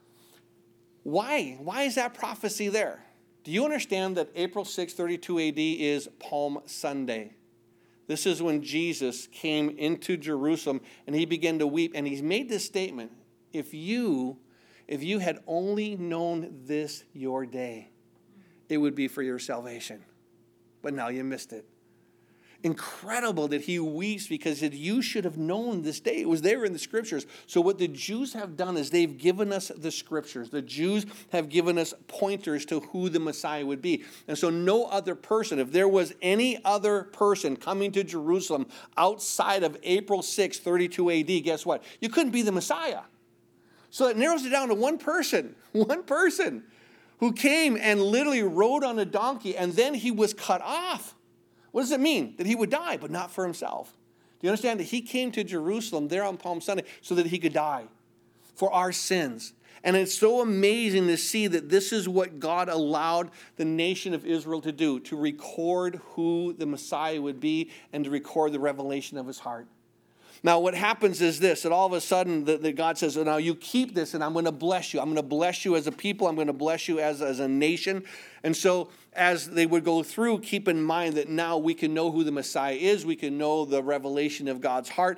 Why? Why is that prophecy there? Do you understand that April sixth, thirty-two A D is Palm Sunday? This is when Jesus came into Jerusalem, and he began to weep, and he's made this statement, if you... If you had only known this your day, it would be for your salvation. But now you missed it. Incredible that he weeps because you should have known this day. It was there in the scriptures. So what the Jews have done is they've given us the scriptures. The Jews have given us pointers to who the Messiah would be. And so no other person, if there was any other person coming to Jerusalem outside of April sixth, thirty-two A D, guess what? You couldn't be the Messiah. So it narrows it down to one person, one person who came and literally rode on a donkey, and then he was cut off. What does it mean? That he would die, but not for himself. Do you understand that he came to Jerusalem there on Palm Sunday so that he could die for our sins? And it's so amazing to see that this is what God allowed the nation of Israel to do, to record who the Messiah would be and to record the revelation of his heart. Now, what happens is this, that all of a sudden that, that God says, now you keep this and I'm going to bless you. I'm going to bless you as a people. I'm going to bless you as, as a nation. And so as they would go through, keep in mind that now we can know who the Messiah is. We can know the revelation of God's heart.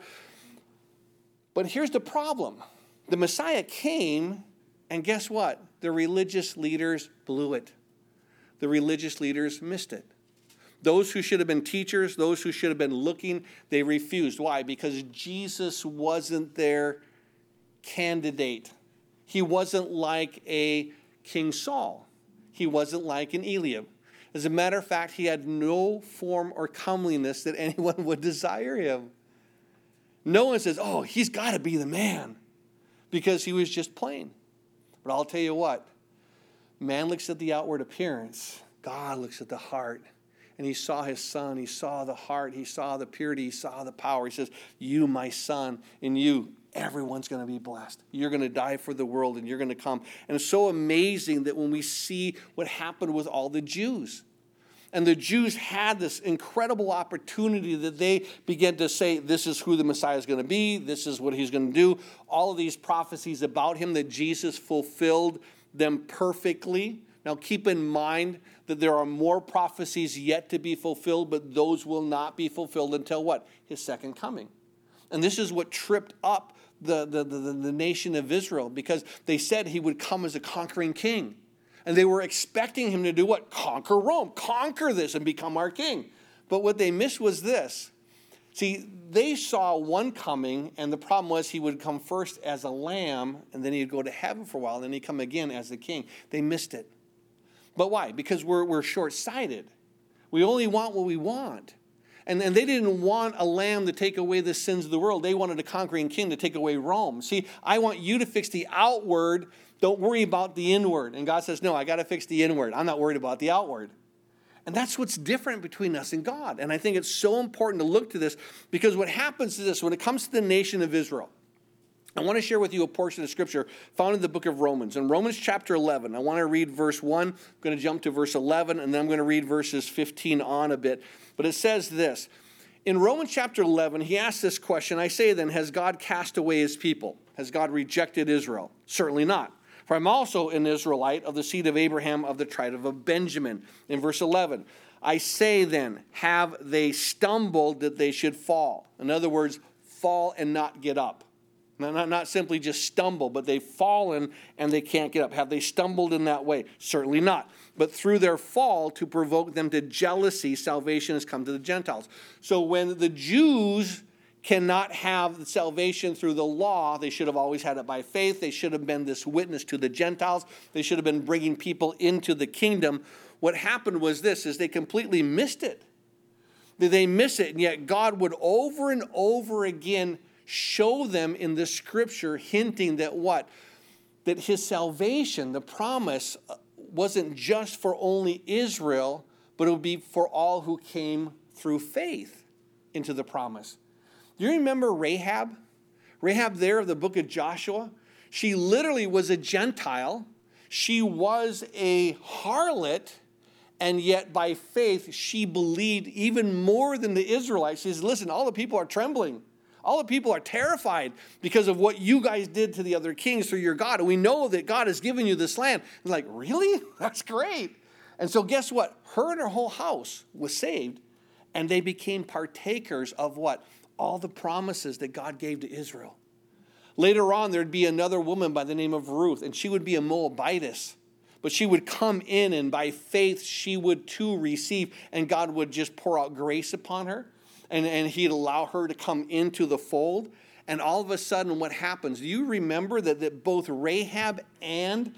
But here's the problem. The Messiah came, and guess what? The religious leaders blew it. The religious leaders missed it. Those who should have been teachers, those who should have been looking, they refused. Why? Because Jesus wasn't their candidate. He wasn't like a King Saul. He wasn't like an Eliab. As a matter of fact, he had no form or comeliness that anyone would desire him. No one says, oh, he's got to be the man, because he was just plain. But I'll tell you what, man looks at the outward appearance. God looks at the heart. And he saw his son, he saw the heart, he saw the purity, he saw the power. He says, you, my son, and you, everyone's going to be blessed. You're going to die for the world, and you're going to come. And it's so amazing that when we see what happened with all the Jews. And the Jews had this incredible opportunity that they began to say, this is who the Messiah is going to be. This is what he's going to do. All of these prophecies about him, that Jesus fulfilled them perfectly. Now keep in mind that there are more prophecies yet to be fulfilled, but those will not be fulfilled until what? His second coming. And this is what tripped up the, the, the, the nation of Israel, because they said he would come as a conquering king. And they were expecting him to do what? Conquer Rome. Conquer this and become our king. But what they missed was this. See, they saw one coming, and the problem was he would come first as a lamb, and then he'd go to heaven for a while, and then he'd come again as the king. They missed it. But why? Because we're, we're short-sighted. We only want what we want. And, and they didn't want a lamb to take away the sins of the world. They wanted a conquering king to take away Rome. See, I want you to fix the outward. Don't worry about the inward. And God says, no, I got to fix the inward. I'm not worried about the outward. And that's what's different between us and God. And I think it's so important to look to this, because what happens is this. When it comes to the nation of Israel, I want to share with you a portion of Scripture found in the book of Romans. In Romans chapter eleven, I want to read verse one. I'm going to jump to verse eleven, and then I'm going to read verses fifteen on a bit. But it says this. In Romans chapter eleven, he asks this question. I say then, has God cast away his people? Has God rejected Israel? Certainly not. For I'm also an Israelite of the seed of Abraham, of the tribe of Benjamin. In verse eleven, I say then, have they stumbled that they should fall? In other words, fall and not get up. Not, not simply just stumble, but they've fallen and they can't get up. Have they stumbled in that way? Certainly not. But through their fall, to provoke them to jealousy, salvation has come to the Gentiles. So when the Jews cannot have salvation through the law, they should have always had it by faith. They should have been this witness to the Gentiles. They should have been bringing people into the kingdom. What happened was this, is they completely missed it. They miss it, and yet God would over and over again show them in the Scripture, hinting that what? That his salvation, the promise, wasn't just for only Israel, but it would be for all who came through faith into the promise. Do you remember Rahab? Rahab there of the book of Joshua? She literally was a Gentile. She was a harlot, and yet by faith she believed even more than the Israelites. She says, listen, all the people are trembling. All the people are terrified because of what you guys did to the other kings through your God. And we know that God has given you this land. And like, really? That's great. And so guess what? Her and her whole house was saved. And they became partakers of what? All the promises that God gave to Israel. Later on, there'd be another woman by the name of Ruth. And she would be a Moabitess. But she would come in, and by faith, she would too receive. And God would just pour out grace upon her. And, and he'd allow her to come into the fold. And all of a sudden, what happens? Do you remember that, that both Rahab and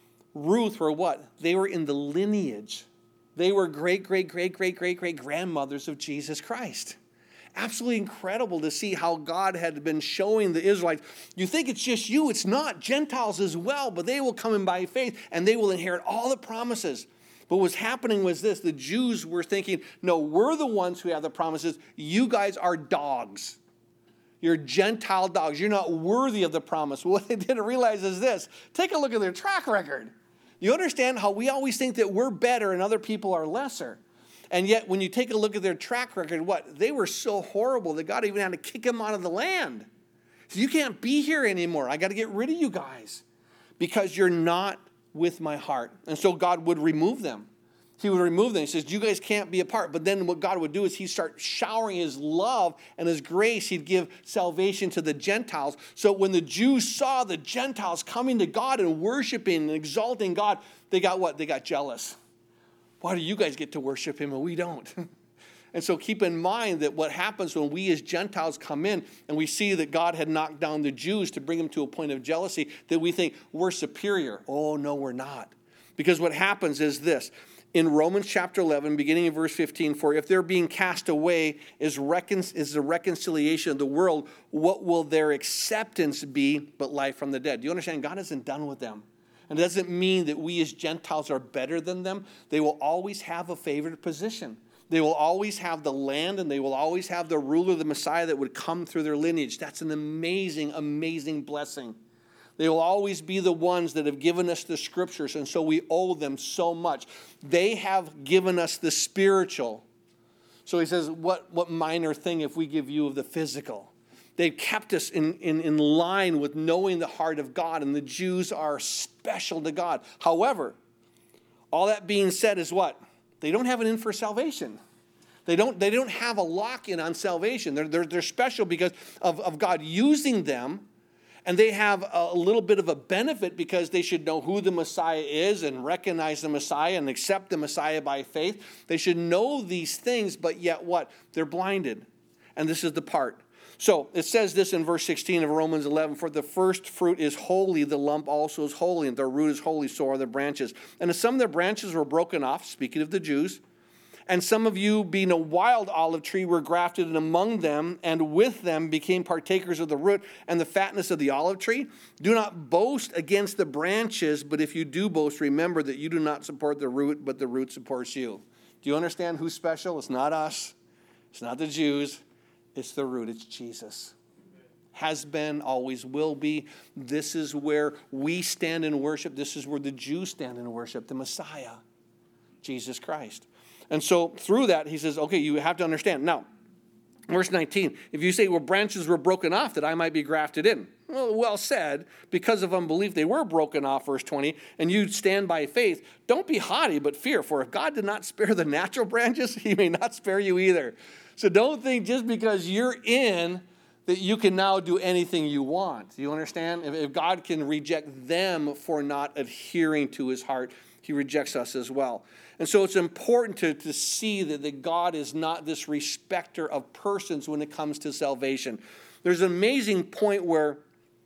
Ruth were what? They were in the lineage. They were great, great, great, great, great, great grandmothers of Jesus Christ. Absolutely incredible to see how God had been showing the Israelites. You think it's just you. It's not. Gentiles as well. But they will come in by faith, and they will inherit all the promises. But what's happening was this. The Jews were thinking, no, we're the ones who have the promises. You guys are dogs. You're Gentile dogs. You're not worthy of the promise. What they didn't realize is this. Take a look at their track record. You understand how we always think that we're better and other people are lesser. And yet when you take a look at their track record, what? They were so horrible that God even had to kick them out of the land. So you can't be here anymore. I got to get rid of you guys because you're not with my heart. And so God would remove them. He would remove them. He says, you guys can't be apart. But then what God would do is he'd start showering his love and his grace. He'd give salvation to the Gentiles. So when the Jews saw the Gentiles coming to God and worshiping and exalting God, they got what? They got jealous. Why do you guys get to worship him and we don't? And so keep in mind that what happens when we as Gentiles come in and we see that God had knocked down the Jews to bring them to a point of jealousy, that we think we're superior. Oh, no, we're not. Because what happens is this. In Romans chapter eleven, beginning in verse fifteen, for if they're being cast away is, recon- is the reconciliation of the world, what will their acceptance be but life from the dead? Do you understand? God isn't done with them. And it doesn't mean that we as Gentiles are better than them. They will always have a favored position. They will always have the land, and they will always have the ruler, the Messiah that would come through their lineage. That's an amazing, amazing blessing. They will always be the ones that have given us the scriptures, and so we owe them so much. They have given us the spiritual. So he says, what, what minor thing if we give you of the physical? They've kept us in, in, in line with knowing the heart of God, and the Jews are special to God. However, all that being said is what? They don't have an in for salvation. They don't, they don't have a lock-in on salvation. They're, they're, they're special because of, of God using them, and they have a little bit of a benefit because they should know who the Messiah is and recognize the Messiah and accept the Messiah by faith. They should know these things, but yet what? They're blinded. And this is the part. So it says this in verse sixteen of Romans eleven, for the first fruit is holy, the lump also is holy, and the root is holy, so are the branches. And as some of their branches were broken off, speaking of the Jews, and some of you, being a wild olive tree, were grafted in among them, and with them became partakers of the root and the fatness of the olive tree. Do not boast against the branches, but if you do boast, remember that you do not support the root, but the root supports you. Do you understand who's special? It's not us. It's not the Jews. It's the root. It's Jesus. Has been, always will be. This is where we stand in worship. This is where the Jews stand in worship, the Messiah, Jesus Christ. And so through that, he says, okay, you have to understand. Now, verse nineteen, if you say, well, branches were broken off that I might be grafted in. Well, well said, because of unbelief they were broken off, verse twenty, and you stand by faith. Don't be haughty, but fear, for if God did not spare the natural branches, he may not spare you either. So don't think just because you're in that you can now do anything you want. Do you understand? If, if God can reject them for not adhering to his heart, he rejects us as well. And so it's important to, to see that, that God is not this respecter of persons when it comes to salvation. There's an amazing point where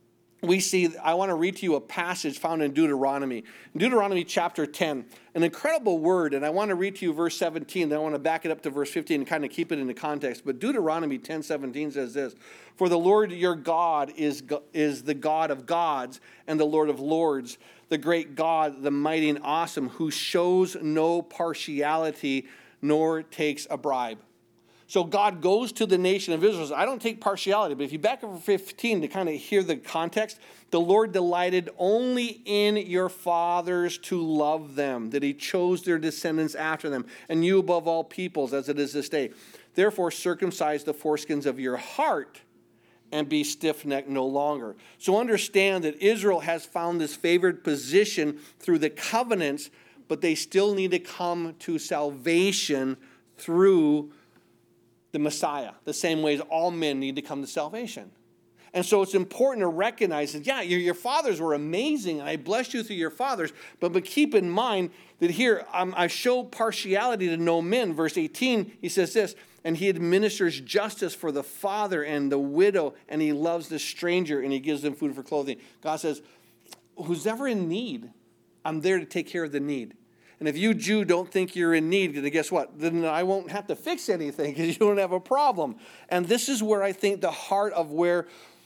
we see, I want to read to you a passage found in Deuteronomy. In Deuteronomy chapter ten, an incredible word, and I want to read to you verse seventeen, then I want to back it up to verse fifteen and kind of keep it into context. But Deuteronomy ten seventeen says this, for the Lord your God is, is the God of gods and the Lord of lords, the great God, the mighty and awesome, who shows no partiality nor takes a bribe. So God goes to the nation of Israel. I don't take partiality, but if you back up fifteen to kind of hear the context, the Lord delighted only in your fathers to love them, that he chose their descendants after them, and you above all peoples, as it is this day. Therefore circumcise the foreskins of your heart and be stiff-necked no longer. So understand that Israel has found this favored position through the covenants, but they still need to come to salvation through the Messiah, the same way as all men need to come to salvation. And so it's important to recognize that, yeah, your, your fathers were amazing, and I blessed you through your fathers, but, but keep in mind that here um, I show partiality to no men. Verse eighteen, he says this, and he administers justice for the father and the widow, and he loves the stranger, and he gives them food for clothing. God says, who's ever in need, I'm there to take care of the need. And if you, Jew, don't think you're in need, then guess what? Then I won't have to fix anything because you don't have a problem. And this is where I think the heart of where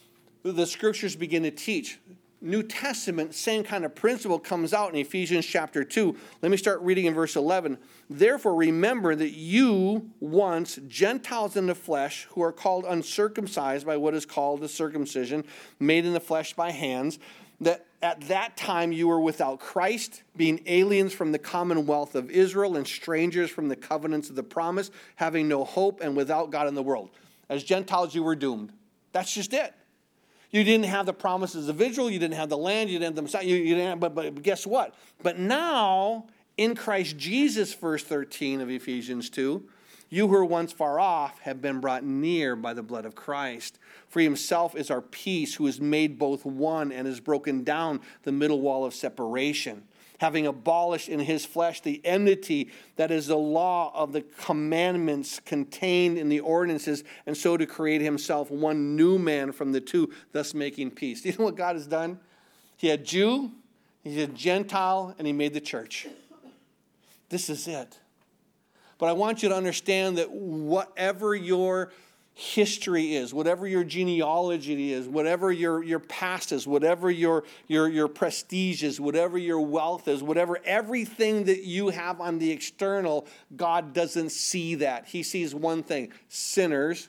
the scriptures begin to teach. New Testament, same kind of principle comes out in Ephesians chapter two. Let me start reading in verse eleven. Therefore, remember that you once, Gentiles in the flesh, who are called uncircumcised by what is called the circumcision, made in the flesh by hands, that at that time you were without Christ, being aliens from the commonwealth of Israel and strangers from the covenants of the promise, having no hope and without God in the world. As Gentiles, you were doomed. That's just it. You didn't have the promises of Israel. You didn't have the land. You didn't have the Messiah. You, you didn't have, but, but guess what? But now, in Christ Jesus, verse thirteen of Ephesians two, you who were once far off have been brought near by the blood of Christ. For he himself is our peace, who has made both one and has broken down the middle wall of separation, having abolished in his flesh the enmity that is the law of the commandments contained in the ordinances, and so to create himself one new man from the two, thus making peace. Do you know what God has done? He had Jew, he had Gentile, and he made the church. This is it. But I want you to understand that whatever your history is, whatever your genealogy is, whatever your, your past is, whatever your, your, your prestige is, whatever your wealth is, whatever everything that you have on the external, God doesn't see that. He sees one thing, sinners.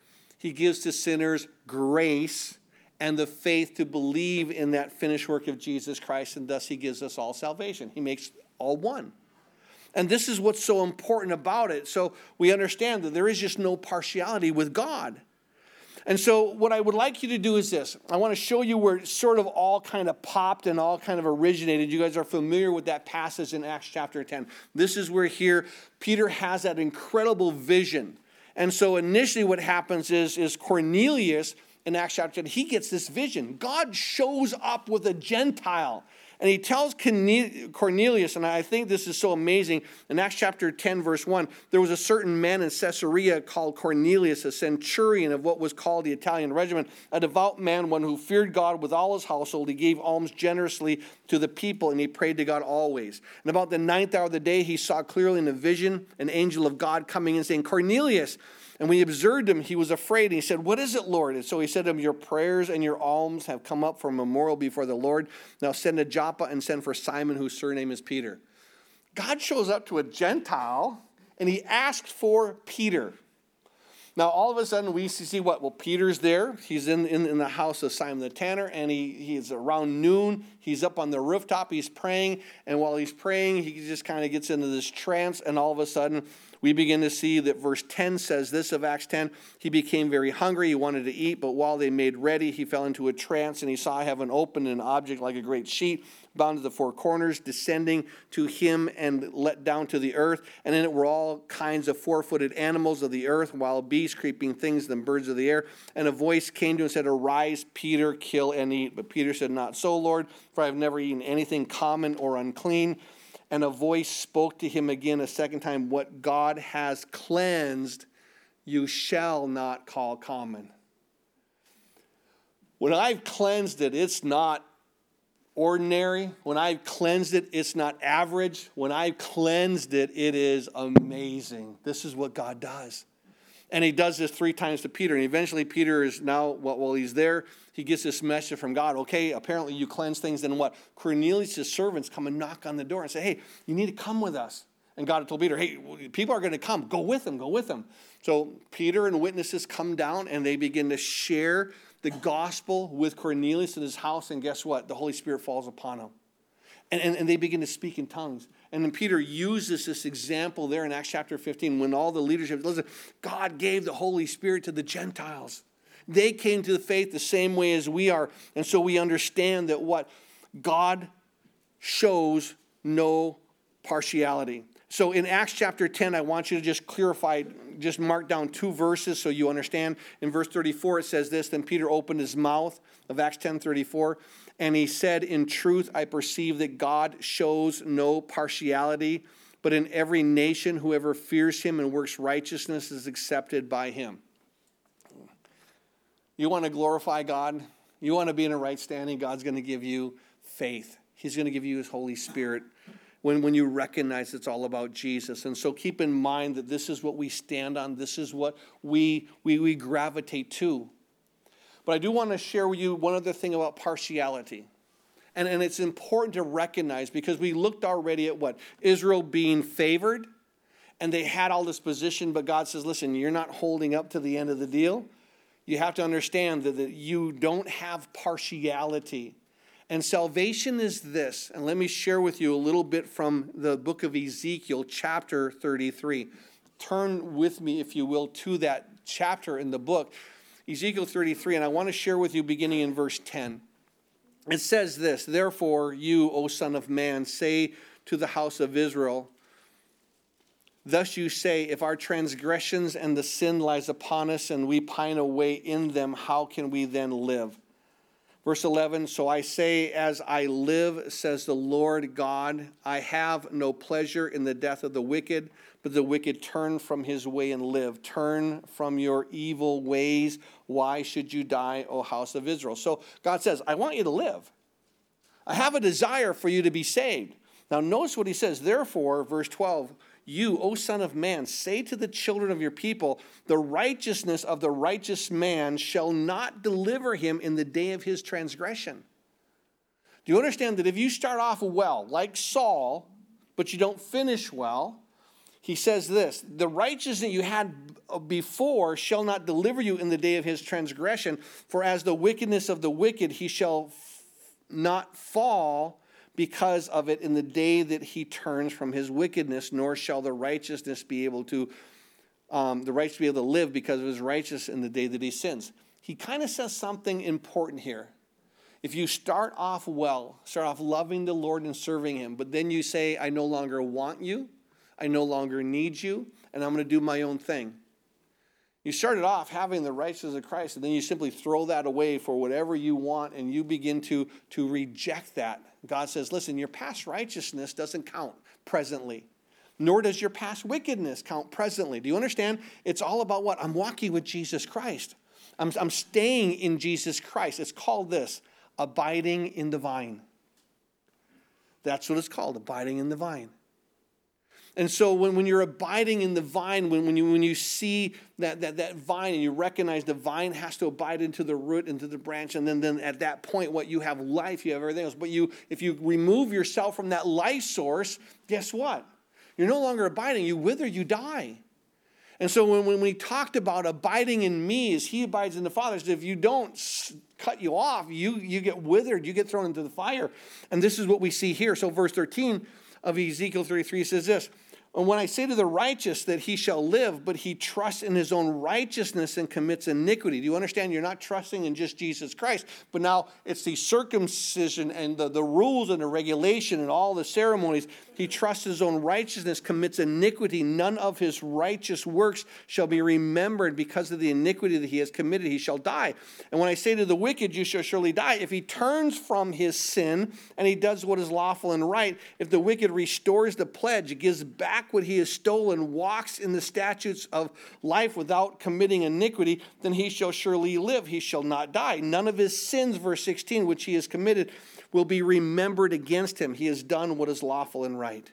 He gives to sinners grace and the faith to believe in that finished work of Jesus Christ, and thus he gives us all salvation. He makes all one. And this is what's so important about it. So we understand that there is just no partiality with God. And so what I would like you to do is this. I want to show you where it sort of all kind of popped and all kind of originated. You guys are familiar with that passage in Acts chapter ten. This is where here Peter has that incredible vision. And so initially what happens is, is Cornelius in Acts chapter ten, he gets this vision. God shows up with a Gentile. And he tells Cornelius, and I think this is so amazing, in Acts chapter ten, verse one, there was a certain man in Caesarea called Cornelius, a centurion of what was called the Italian regiment, a devout man, one who feared God with all his household. He gave alms generously to the people, and he prayed to God always. And about the ninth hour of the day, he saw clearly in a vision an angel of God coming in saying, Cornelius. And when he observed him, he was afraid. And he said, what is it, Lord? And so he said to him, your prayers and your alms have come up for a memorial before the Lord. Now send to Joppa and send for Simon, whose surname is Peter. God shows up to a Gentile, and he asked for Peter. Now, all of a sudden, we see what? Well, Peter's there. He's in, in, in the house of Simon the tanner, and he, he's around noon. He's up on the rooftop. He's praying, and while he's praying, he just kind of gets into this trance, and all of a sudden, we begin to see that verse ten says this of Acts ten. He became very hungry. He wanted to eat, but while they made ready, he fell into a trance, and he saw heaven open, and an object like a great sheet bound to the four corners, descending to him and let down to the earth. And in it were all kinds of four-footed animals of the earth, wild beasts, creeping things, and birds of the air. And a voice came to him and said, arise, Peter, kill and eat. But Peter said, not so, Lord, for I have never eaten anything common or unclean. And a voice spoke to him again a second time, what God has cleansed, you shall not call common. When I've cleansed it, it's not ordinary. When I've cleansed it, it's not average. When I've cleansed it, it is amazing. This is what God does. And he does this three times to Peter. And eventually Peter is now, while he's there, he gets this message from God. Okay, apparently you cleanse things. Then what? Cornelius' servants come and knock on the door and say, hey, you need to come with us. And God told Peter, hey, people are going to come. Go with them. Go with them. So Peter and witnesses come down and they begin to share the gospel with Cornelius in his house. And guess what? The Holy Spirit falls upon him. And, and, and they begin to speak in tongues. And then Peter uses this example there in Acts chapter fifteen when all the leadership, listen, God gave the Holy Spirit to the Gentiles. They came to the faith the same way as we are. And so we understand that what? God shows no partiality. So in Acts chapter ten, I want you to just clarify, just mark down two verses so you understand. In verse thirty-four, it says this, then Peter opened his mouth of Acts ten thirty-four, and he said, in truth, I perceive that God shows no partiality, but in every nation, whoever fears him and works righteousness is accepted by him. You want to glorify God? You want to be in a right standing? God's going to give you faith. He's going to give you his Holy Spirit. When, when you recognize it's all about Jesus. And so keep in mind that this is what we stand on. This is what we, we, we gravitate to. But I do want to share with you one other thing about partiality. And, and it's important to recognize because we looked already at what? Israel being favored. And they had all this position. But God says, listen, you're not holding up to the end of the deal. You have to understand that, that you don't have partiality. And salvation is this, and let me share with you a little bit from the book of Ezekiel, chapter thirty-three. Turn with me, if you will, to that chapter in the book, Ezekiel thirty-three, and I want to share with you beginning in verse ten. It says this, therefore you, O son of man, say to the house of Israel, thus you say, if our transgressions and the sin lies upon us and we pine away in them, how can we then live? Verse eleven, so I say, as I live, says the Lord God, I have no pleasure in the death of the wicked, but the wicked turn from his way and live. Turn from your evil ways. Why should you die, O house of Israel? So God says, I want you to live. I have a desire for you to be saved. Now notice what he says. Therefore, verse twelve, you, O son of man, say to the children of your people, the righteousness of the righteous man shall not deliver him in the day of his transgression. Do you understand that if you start off well, like Saul, but you don't finish well, he says this, the righteousness you had before shall not deliver you in the day of his transgression, for as the wickedness of the wicked he shall f- not fall because of it in the day that he turns from his wickedness, nor shall the righteousness be able to, um, the righteous be able to live because of his righteousness in the day that he sins. He kind of says something important here. If you start off well, start off loving the Lord and serving him, but then you say, I no longer want you, I no longer need you, and I'm going to do my own thing. You started off having the righteousness of Christ, and then you simply throw that away for whatever you want, and you begin to, to reject that. God says, listen, your past righteousness doesn't count presently, nor does your past wickedness count presently. Do you understand? It's all about what? I'm walking with Jesus Christ. I'm, I'm staying in Jesus Christ. It's called this, abiding in the vine. That's what it's called, abiding in the vine. And so when, when you're abiding in the vine, when, when, you, when you see that, that, that vine and you recognize the vine has to abide into the root, into the branch, and then, then at that point, what you have life, you have everything else. But you, if you remove yourself from that life source, guess what? You're no longer abiding. You wither, you die. And so when, when we talked about abiding in me as he abides in the Father, if you don't cut you off, you, you get withered, you get thrown into the fire. And this is what we see here. So verse thirteen of Ezekiel thirty-three says this, and when I say to the righteous that he shall live, but he trusts in his own righteousness and commits iniquity. Do you understand? You're not trusting in just Jesus Christ, but now it's the circumcision and the, the rules and the regulation and all the ceremonies. He trusts his own righteousness, commits iniquity. None of his righteous works shall be remembered because of the iniquity that he has committed. He shall die. And when I say to the wicked, you shall surely die. If he turns from his sin and he does what is lawful and right, if the wicked restores the pledge, gives back what he has stolen, walks in the statutes of life without committing iniquity, then he shall surely live. He shall not die. None of his sins, verse sixteen, which he has committed, will be remembered against him. He has done what is lawful and right.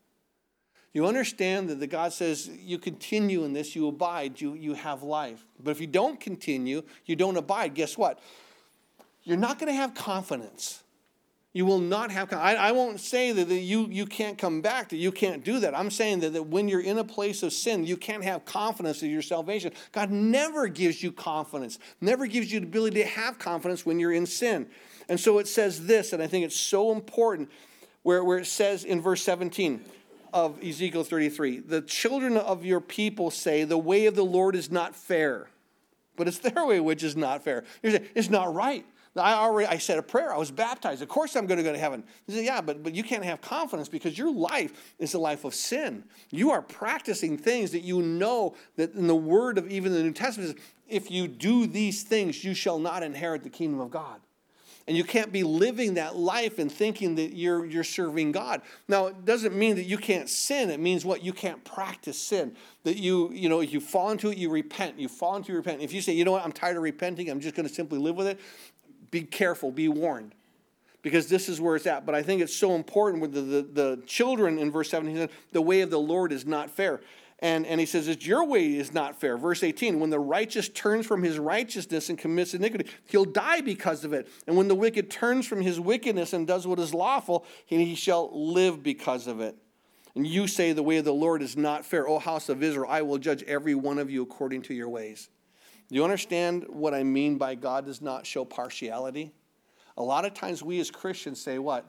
You understand that the God says you continue in this, you abide, you, you have life. But if you don't continue, you don't abide, guess what? You're not going to have confidence. You will not have, I, I won't say that, that you, you can't come back, that you can't do that. I'm saying that, that when you're in a place of sin, you can't have confidence in your salvation. God never gives you confidence, never gives you the ability to have confidence when you're in sin. And so it says this, and I think it's so important, where, where it says in verse seventeen of Ezekiel thirty-three, the children of your people say, the way of the Lord is not fair, but it's their way which is not fair. It's not right. I already, I said a prayer. I was baptized. Of course I'm going to go to heaven. He said, yeah, but, but you can't have confidence because your life is a life of sin. You are practicing things that you know that in the word of even the New Testament says, if you do these things, you shall not inherit the kingdom of God. And you can't be living that life and thinking that you're, you're serving God. Now, it doesn't mean that you can't sin. It means what? You can't practice sin. That you, you know, if you fall into it, you repent. You fall into it, you repent. If you say, you know what, I'm tired of repenting, I'm just going to simply live with it, be careful, be warned, because this is where it's at. But I think it's so important with the, the, the children in verse seventeen, he said, the way of the Lord is not fair. And, and he says, it's your way is not fair. Verse eighteen, when the righteous turns from his righteousness and commits iniquity, he'll die because of it. And when the wicked turns from his wickedness and does what is lawful, he shall live because of it. And you say the way of the Lord is not fair. O house of Israel, I will judge every one of you according to your ways. Do you understand what I mean by God does not show partiality? A lot of times we as Christians say what?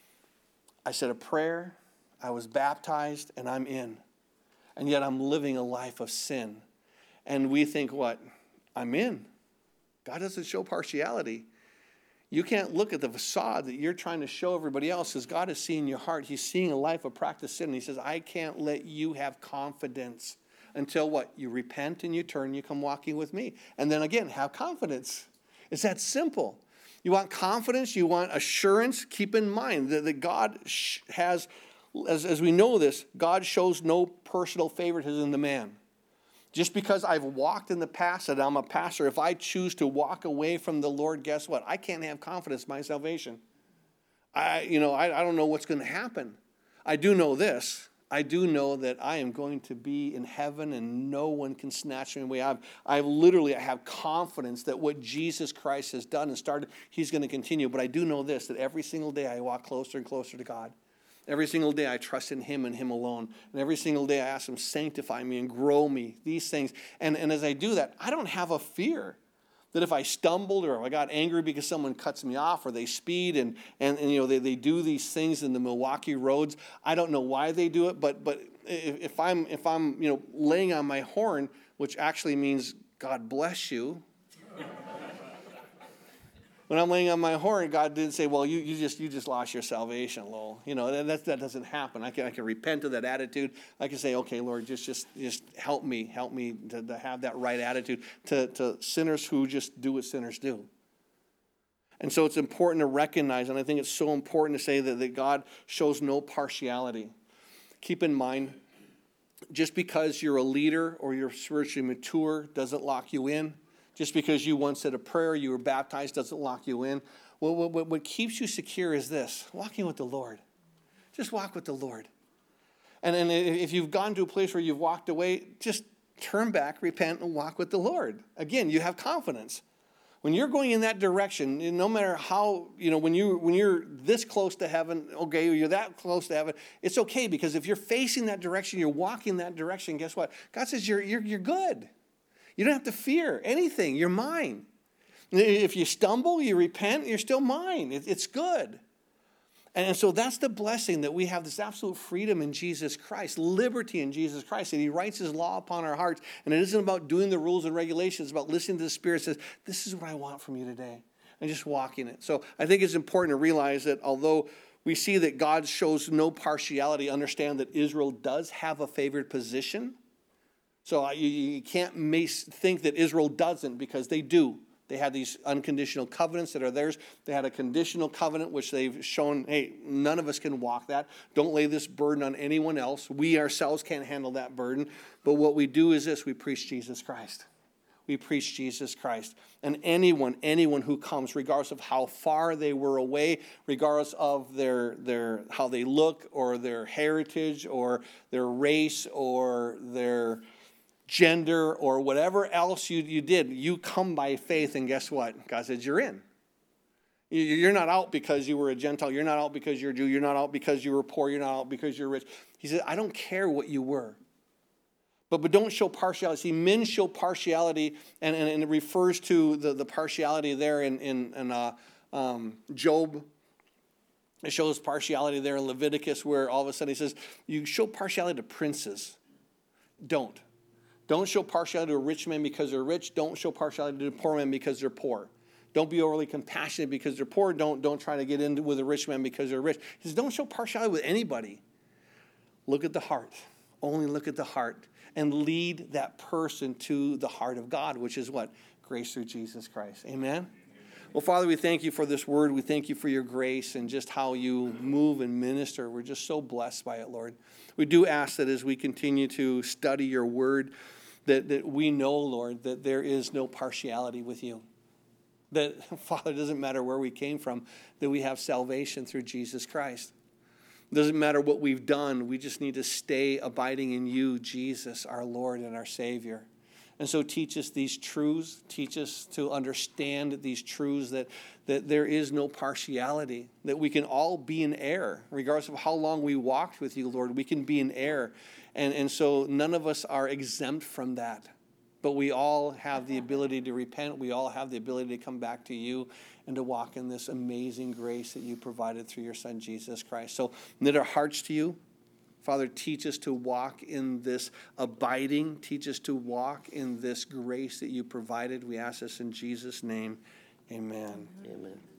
I said a prayer, I was baptized, and I'm in. And yet I'm living a life of sin. And we think what? I'm in. God doesn't show partiality. You can't look at the facade that you're trying to show everybody else because God is seeing your heart. He's seeing a life of practice sin. And he says, I can't let you have confidence until what? You repent and you turn, you come walking with me. And then again, have confidence. It's that simple. You want confidence, you want assurance. Keep in mind that, that God has, as, as we know this, God shows no personal favoritism to man. Just because I've walked in the past and I'm a pastor, if I choose to walk away from the Lord, guess what? I can't have confidence in my salvation. I, you know, I, I don't know what's going to happen. I do know this. I do know that I am going to be in heaven and no one can snatch me away. I've, I've literally, I have confidence that what Jesus Christ has done and started, he's going to continue. But I do know this, that every single day I walk closer and closer to God. Every single day I trust in him and him alone. And every single day I ask him, sanctify me and grow me, these things. And, and as I do that, I don't have a fear that if I stumbled or if I got angry because someone cuts me off or they speed and, and, and you know, they, they do these things in the Milwaukee roads. I don't know why they do it, but but if, if I'm if I'm you know laying on my horn, which actually means God bless you. When I'm laying on my horn, God didn't say, well, you, you just you just lost your salvation, lol. You know, that, that doesn't happen. I can I can repent of that attitude. I can say, okay, Lord, just just just help me, help me to, to have that right attitude to, to sinners who just do what sinners do. And so it's important to recognize, and I think it's so important to say that, that God shows no partiality. Keep in mind, just because you're a leader or you're spiritually mature doesn't lock you in. Just because you once said a prayer, you were baptized, doesn't lock you in. Well, what, what keeps you secure is this, walking with the Lord. Just walk with the Lord. And, and if you've gone to a place where you've walked away, just turn back, repent, and walk with the Lord. Again, you have confidence. When you're going in that direction, no matter how, you know, when, you, when you're this close to heaven, okay, or you're that close to heaven, it's okay because if you're facing that direction, you're walking that direction, guess what? God says you're, you're, you're good. You don't have to fear anything. You're mine. If you stumble, you repent, you're still mine. It's good. And so that's the blessing that we have, this absolute freedom in Jesus Christ, liberty in Jesus Christ. And he writes his law upon our hearts. And it isn't about doing the rules and regulations. It's about listening to the Spirit. It says, this is what I want from you today. And just walking it. So I think it's important to realize that although we see that God shows no partiality, understand that Israel does have a favored position. So you, you can't think that Israel doesn't, because they do. They had these unconditional covenants that are theirs. They had a conditional covenant, which they've shown, hey, none of us can walk that. Don't lay this burden on anyone else. We ourselves can't handle that burden. But what we do is this, we preach Jesus Christ. We preach Jesus Christ. And anyone, anyone who comes, regardless of how far they were away, regardless of their, their how they look or their heritage or their race or their gender or whatever else you, you did, you come by faith, and guess what? God says you're in. You're not out because you were a Gentile. You're not out because you're a Jew. You're not out because you were poor. You're not out because you're rich. He said, I don't care what you were. But but don't show partiality. See, men show partiality, and, and, and it refers to the, the partiality there in, in, in uh, um, Job. It shows partiality there in Leviticus, where all of a sudden he says, you show partiality to princes. Don't. Don't show partiality to a rich man because they're rich. Don't show partiality to a poor man because they're poor. Don't be overly compassionate because they're poor. Don't, don't try to get in with a rich man because they're rich. He says, don't show partiality with anybody. Look at the heart. Only look at the heart. And lead that person to the heart of God, which is what? Grace through Jesus Christ. Amen? Well, Father, we thank you for this word. We thank you for your grace and just how you move and minister. We're just so blessed by it, Lord. We do ask that as we continue to study your word, that, that we know, Lord, that there is no partiality with you. That, Father, it doesn't matter where we came from, that we have salvation through Jesus Christ. It doesn't matter what we've done. We just need to stay abiding in you, Jesus, our Lord and our Savior. And so teach us these truths. Teach us to understand these truths, that, that there is no partiality, that we can all be in error. Regardless of how long we walked with you, Lord, we can be in error. And, and so none of us are exempt from that. But we all have the ability to repent. We all have the ability to come back to you and to walk in this amazing grace that you provided through your Son, Jesus Christ. So knit our hearts to you. Father, teach us to walk in this abiding. Teach us to walk in this grace that you provided. We ask this in Jesus' name. Amen. Amen.